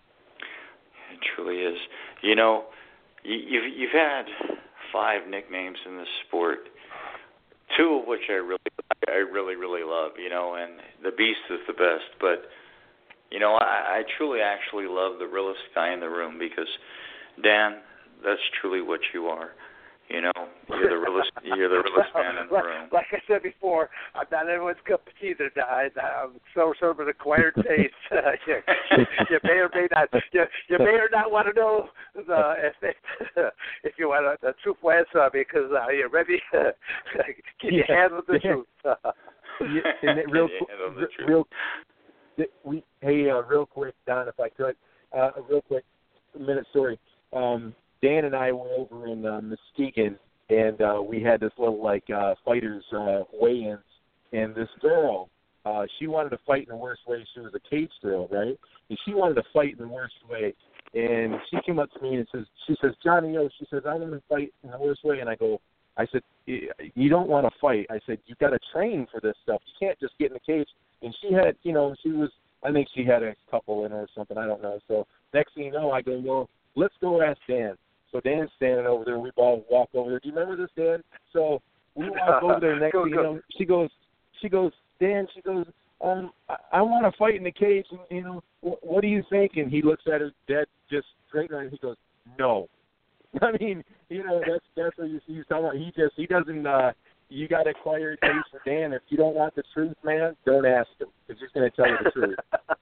It truly is. You know, you've, you've had five nicknames in this sport, two of which I really, I really, really love, you know, and the Beast is the best. But, you know, I, I truly actually love the realest guy in the room because, Dan, that's truly what you are. You know, you're the realest, you're the realest man in the like, room. Like I said before, I'm not everyone's cup of tea either. I, I'm so sort of an acquired taste. you, you may or may not, you, you may or not want to know the, if, if you want a, a truthful answer because uh, you're ready. Can you yeah. handle the yeah. truth? yeah, and it real, real, real, we, hey, uh, real quick, Don, if I could, uh, a real quick minute story. Um, Dan and I were over in uh, Muskegon, and uh, we had this little, like, uh, fighters uh, weigh-ins, and this girl, uh, she wanted to fight in the worst way. She was a cage girl, right? And she wanted to fight in the worst way, and she came up to me and says, she says, Johnny O, she says, I want to fight in the worst way, and I go, I said, you don't want to fight. I said, you've got to train for this stuff. You can't just get in the cage. And she had, you know, she was, I think she had a couple in her or something. I don't know. So next thing you know, I go, well, let's go ask Dan. So Dan's standing over there. We all walk over there. Do you remember this, Dan? So we walk over there. Next go, thing you go. know, she goes, she goes, Dan, she goes, um, I, I want to fight in the cage. And, you know, wh- what do you think? And he looks at her dead, just straight on. He goes, no. I mean, you know, that's that's what you see. He's talking about. He just he doesn't. Uh, you got to acquire a taste for Dan. If you don't want the truth, man, don't ask him because he's going to tell you the truth.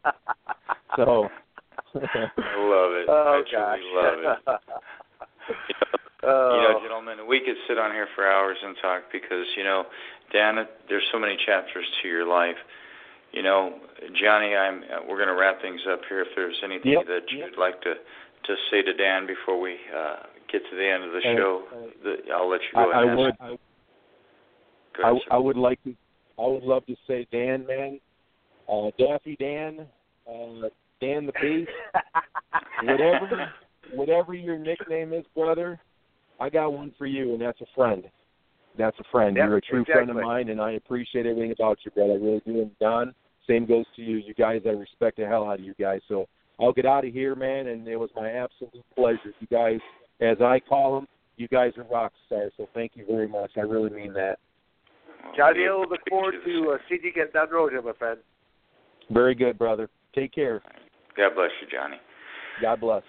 So. I love it. Oh, I truly love it. You know, oh. you know, gentlemen, we could sit on here for hours and talk because, you know, Dan, there's so many chapters to your life. You know, Johnny, I'm. We're going to wrap things up here. If there's anything yep, that yep. you'd like to, to say to Dan before we uh, get to the end of the uh, show, uh, the, I'll let you go I, ahead. I would. I, go ahead, I, I would like to. I would love to say, Dan, man, uh, Daffy Dan, uh, Dan the Beast, whatever, whatever your nickname is, brother. I got one for you, and that's a friend. That's a friend. Yep, You're a true exactly. friend of mine, and I appreciate everything about you, brother. I really do. And Don, same goes to you. You guys, I respect the hell out of you guys. So I'll get out of here, man, and it was my absolute pleasure. You guys, as I call them, you guys are rock stars, so thank you very much. I really mean that. Johnny, I look forward to uh, seeing you get down the road here, my friend. Very good, brother. Take care. God bless you, Johnny. God bless.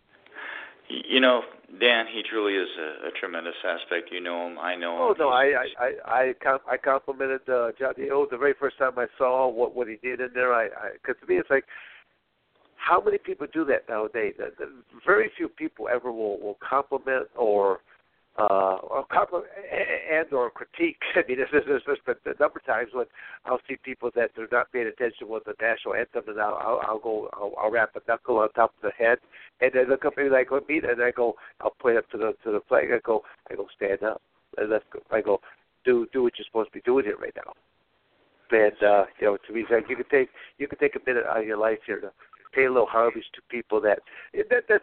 You know, Dan, he truly is a, a tremendous aspect. You know him. I know him. Oh no, I I I I, com- I complimented uh, Johnny O the very first time I saw what what he did in there. I because to me it's like, how many people do that nowadays? Very few people ever will will compliment or uh, or compliment and or critique. I mean, there's, there's, there's been a number of times when I'll see people that they're not paying attention with the national anthem, and I'll I'll, I'll go I'll, I'll wrap a knuckle on top of the head, and they look up at me like, "Let me," and I go, I'll point up to the to the flag. I go, I go, stand up, and let's go. I go, do do what you're supposed to be doing here right now. And uh, you know, to me, like you can take you can take a minute out of your life here to pay a little homage to people that that that's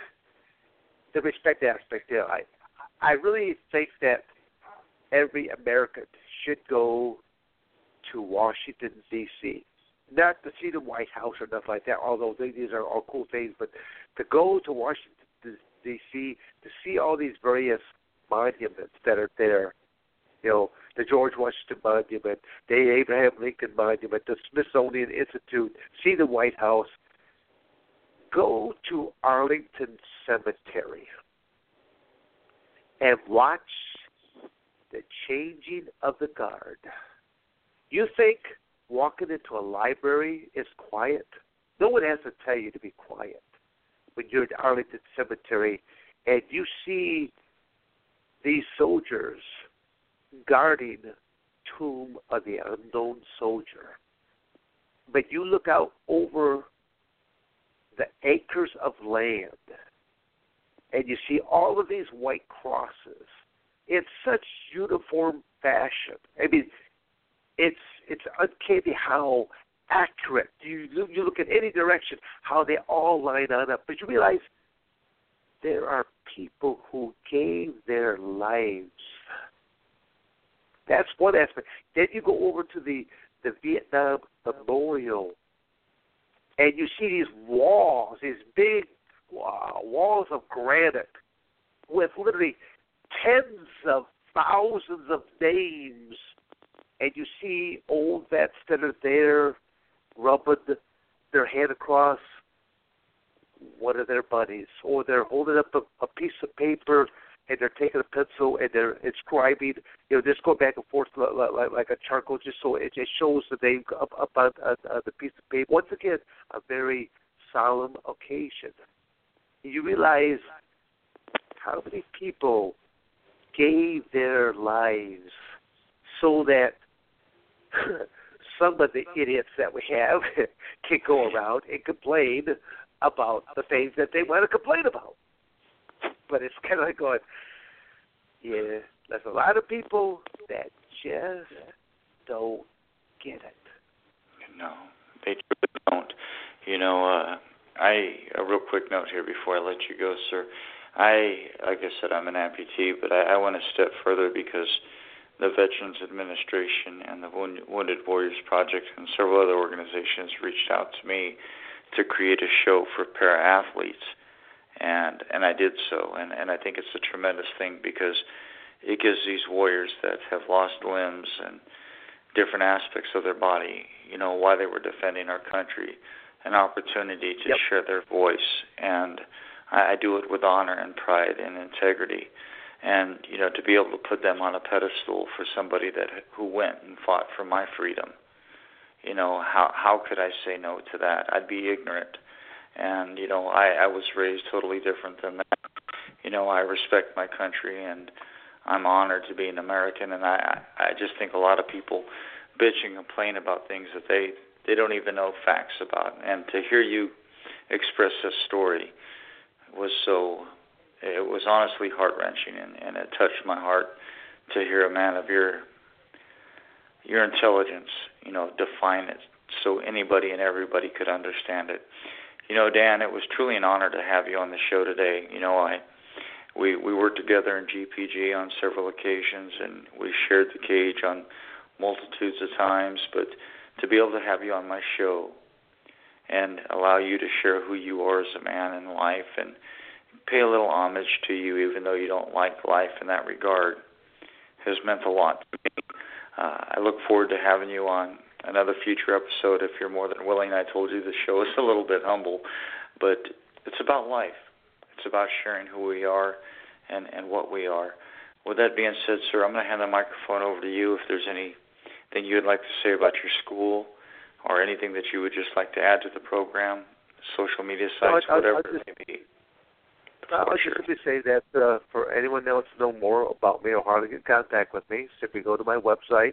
the respect aspect. You know, I I really think that every American should go to Washington, D C Not to see the White House or nothing like that, although they, these are all cool things, but to go to Washington, D C, to see all these various monuments that are there. You know, the George Washington Monument, the Abraham Lincoln Monument, the Smithsonian Institute, see the White House. Go to Arlington Cemetery and watch the changing of the guard. You think walking into a library is quiet? No one has to tell you to be quiet when you're at Arlington Cemetery and you see these soldiers guarding tomb of the unknown soldier. But you look out over the acres of land and you see all of these white crosses in such uniform fashion. I mean, it's it's uncanny how accurate. You you look in any direction, how they all line on up. But you realize there are people who gave their lives. That's one aspect. Then you go over to the, the Vietnam Memorial, and you see these walls, these big uh, walls of granite with literally tens of thousands of names. And you see old vets that are there rubbing their hand across one of their buddies, or they're holding up a, a piece of paper and they're taking a pencil and they're inscribing, you know, just go back and forth like, like, like a charcoal, just so it just shows the name up, up on, on, on the piece of paper. Once again, a very solemn occasion. You realize how many people gave their lives so that some of the idiots that we have can go around and complain about the things that they want to complain about. But it's kind of like going, yeah, there's a lot of people that just don't get it. No, they truly don't. You know, uh, I a real quick note here before I let you go, sir. I, like I said, I'm an amputee, but I, I went a step further because the Veterans Administration and the Wounded Warriors Project and several other organizations reached out to me to create a show for para-athletes. And and I did so, and, and I think it's a tremendous thing because it gives these warriors that have lost limbs and different aspects of their body, you know, why they were defending our country, an opportunity to yep. share their voice. And I, I do it with honor and pride and integrity. And, you know, to be able to put them on a pedestal for somebody that who went and fought for my freedom, you know, how how could I say no to that? I'd be ignorant. And, you know, I, I was raised totally different than that. You know, I respect my country, and I'm honored to be an American. And I, I just think a lot of people bitch and complain about things that they, they don't even know facts about. And to hear you express this story was so, it was honestly heart-wrenching, and, and it touched my heart to hear a man of your your intelligence, you know, define it so anybody and everybody could understand it. You know, Dan, it was truly an honor to have you on the show today. You know, I we we worked together in G P G on several occasions, and we shared the cage on multitudes of times. But to be able to have you on my show and allow you to share who you are as a man in life and pay a little homage to you, even though you don't like life in that regard, has meant a lot to me. Uh, I look forward to having you on another future episode if you're more than willing. I told you the show is a little bit humble, but it's about life. It's about sharing who we are and, and what we are. With that being said, sir, I'm going to hand the microphone over to you if there's anything you'd like to say about your school or anything that you would just like to add to the program, social media sites, no, I'll, whatever I'll just, it may be. I'll just simply say that uh, for anyone that wants to know more about me or how to get in contact with me, simply go to my website,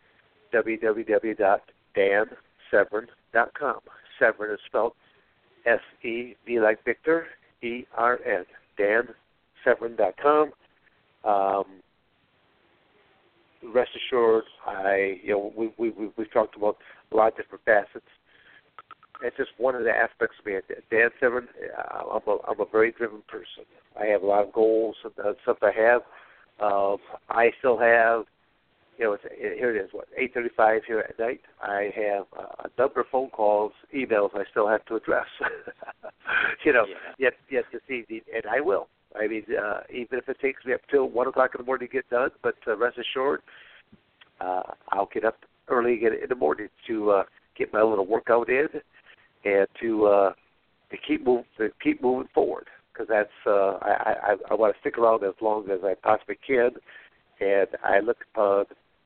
w w w dot dan severn dot com. Severn is spelled S E V like Victor, E R N, dan severn dot com. Um, rest assured, I, you know, we, we, we, we've talked about a lot of different facets. It's just one of the aspects of me. Dan Severn, I'm a, I'm a very driven person. I have a lot of goals and uh, stuff I have. Uh, I still have, you know, it's, here it is, what, eight thirty-five here at night. I have uh, a number of phone calls, emails I still have to address, you know, yeah. yet, yet this evening, and I will. I mean, uh, even if it takes me up till one o'clock in the morning to get done, but uh, rest assured, uh, I'll get up early again in the morning to uh, get my little workout in and to uh, to keep move to keep moving forward, because that's uh, I, I, I want to stick around as long as I possibly can, and I look upon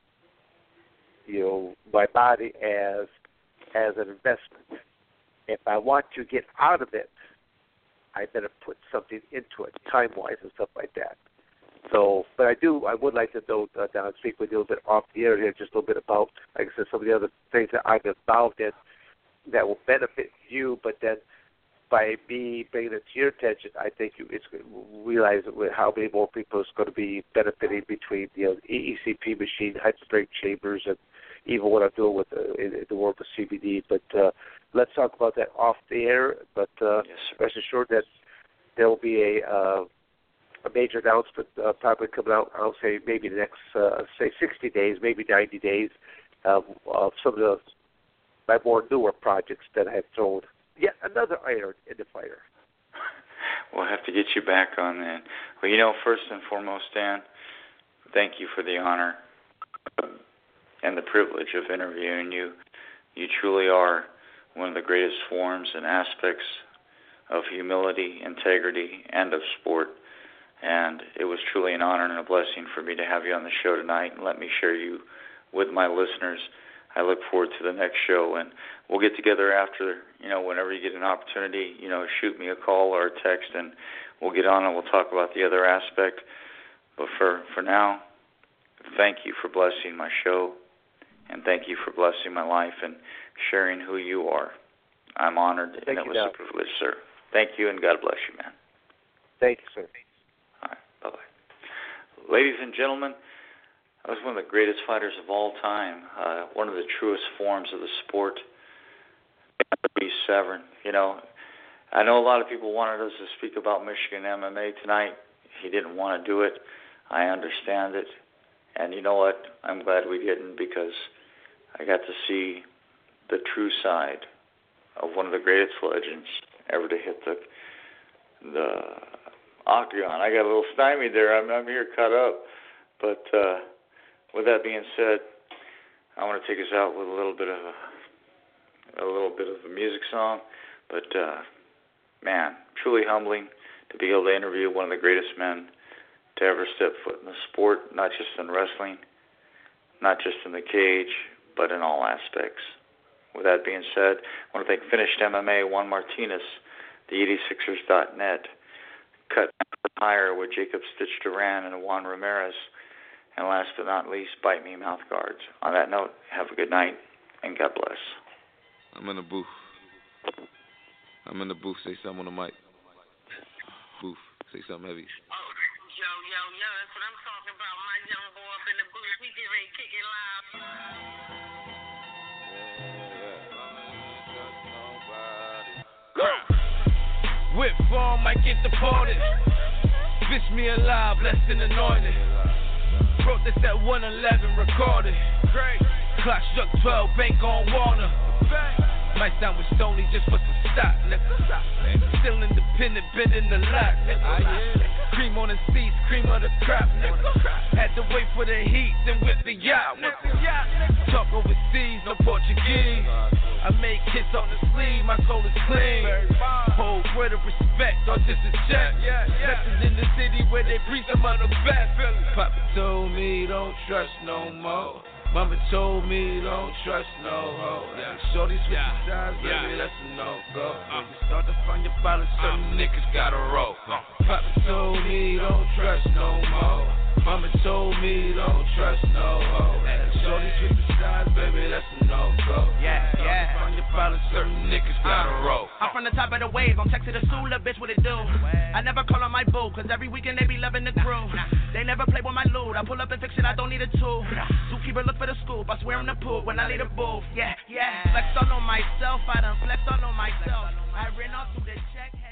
you know my body as as an investment. If I want to get out of it, I better put something into it, time wise and stuff like that. So, but I do, I would like to know, uh, Don, speak with you a little bit off the air here, just a little bit about, like I said, some of the other things that I'm involved in that will benefit you, but then by me bringing it to your attention, I think you it's realize how many more people is going to be benefiting between you know, the E E C P machine, hyperbaric chambers, and even what I'm doing with the, in, in the world of C B D. But uh, let's talk about that off the air. But uh, yes, rest assured that there will be a uh, a major announcement uh, probably coming out, I'll say maybe the next, uh, say, sixty days, maybe ninety days, uh, of some of the my more newer projects that I have thrown yet another iron in the fire. We'll have to get you back on that. Well, you know, first and foremost, Dan, thank you for the honor and the privilege of interviewing you. You truly are one of the greatest forms and aspects of humility, integrity, and of sport. And it was truly an honor and a blessing for me to have you on the show tonight and let me share you with my listeners. I look forward to the next show, and we'll get together after, you know, whenever you get an opportunity, you know, shoot me a call or a text, and we'll get on and we'll talk about the other aspect. But for, for now, thank you for blessing my show, and thank you for blessing my life and sharing who you are. I'm honored, thank and it you, was Doc. a privilege, sir. Thank you, and God bless you, man. Thank you, sir. All right, bye-bye. Ladies and gentlemen, I was one of the greatest fighters of all time, uh, one of the truest forms of the sport, B. Severn. You know, I know a lot of people wanted us to speak about Michigan M M A tonight. He didn't want to do it. I understand it. And you know what? I'm glad we didn't, because I got to see the true side of one of the greatest legends ever to hit the the octagon. I got a little stymied there. I'm, I'm here cut up. But uh, with that being said, I want to take us out with a little bit of a, a little bit of a music song. But uh, man, truly humbling to be able to interview one of the greatest men to ever step foot in the sport, not just in wrestling, not just in the cage, but in all aspects. With that being said, I want to thank Finished M M A, Juan Martinez, the eighty-sixers dot net, Cut Higher with Jacob Stitch Duran and Juan Ramirez, and last but not least, Bite Me Mouth Guards. On that note, have a good night, and God bless. I'm in the booth. I'm in the booth. Say something on the mic. Booth. Say something heavy. Oh, yo, yo, yo, that's what I'm talking about. My young boy up in the booth. We get ready to kick it live. Whip form might get deported. Fish me alive, blessed and anointed. Wrote this at one eleven, recorded. Clock struck twelve, bank on Warner. Might sound with Stoney just for some stock, nigga. Still independent, been in the lot, nigga. Cream on the seats, cream of the crop, nigga. Had to wait for the heat, then whip the yacht, nigga. Talk overseas, no Portuguese. I make hits on the sleeve, my soul is clean. Hold word of respect, or just a check. Lessons in the city where they preach some of the best. Papa told me don't trust no more. Mama told me don't trust no hoe. Yeah. Shorty switch yeah. sides, baby, yeah. that's a no-go. Uh. When you start to find your bottle, certain uh. niggas gotta roll. Uh. Papa told me don't trust no more. Mama told me don't trust no hoe. Shorty switch sides, baby, that's a no-go. Yeah, yeah. Find your bottle, certain niggas gotta uh. roll. I'm from the top of the wave, I'm texting the Sula, bitch, what it do? I never call on my boo, cause every weekend they be loving the crew. They never play with my loot, I pull up and fix it, I don't need a tool. Zookeeper look for the scoop, I swear I'm the poop when I leave the booth. Yeah, yeah. Flex all on myself, I done flex all on myself. I ran off through the check.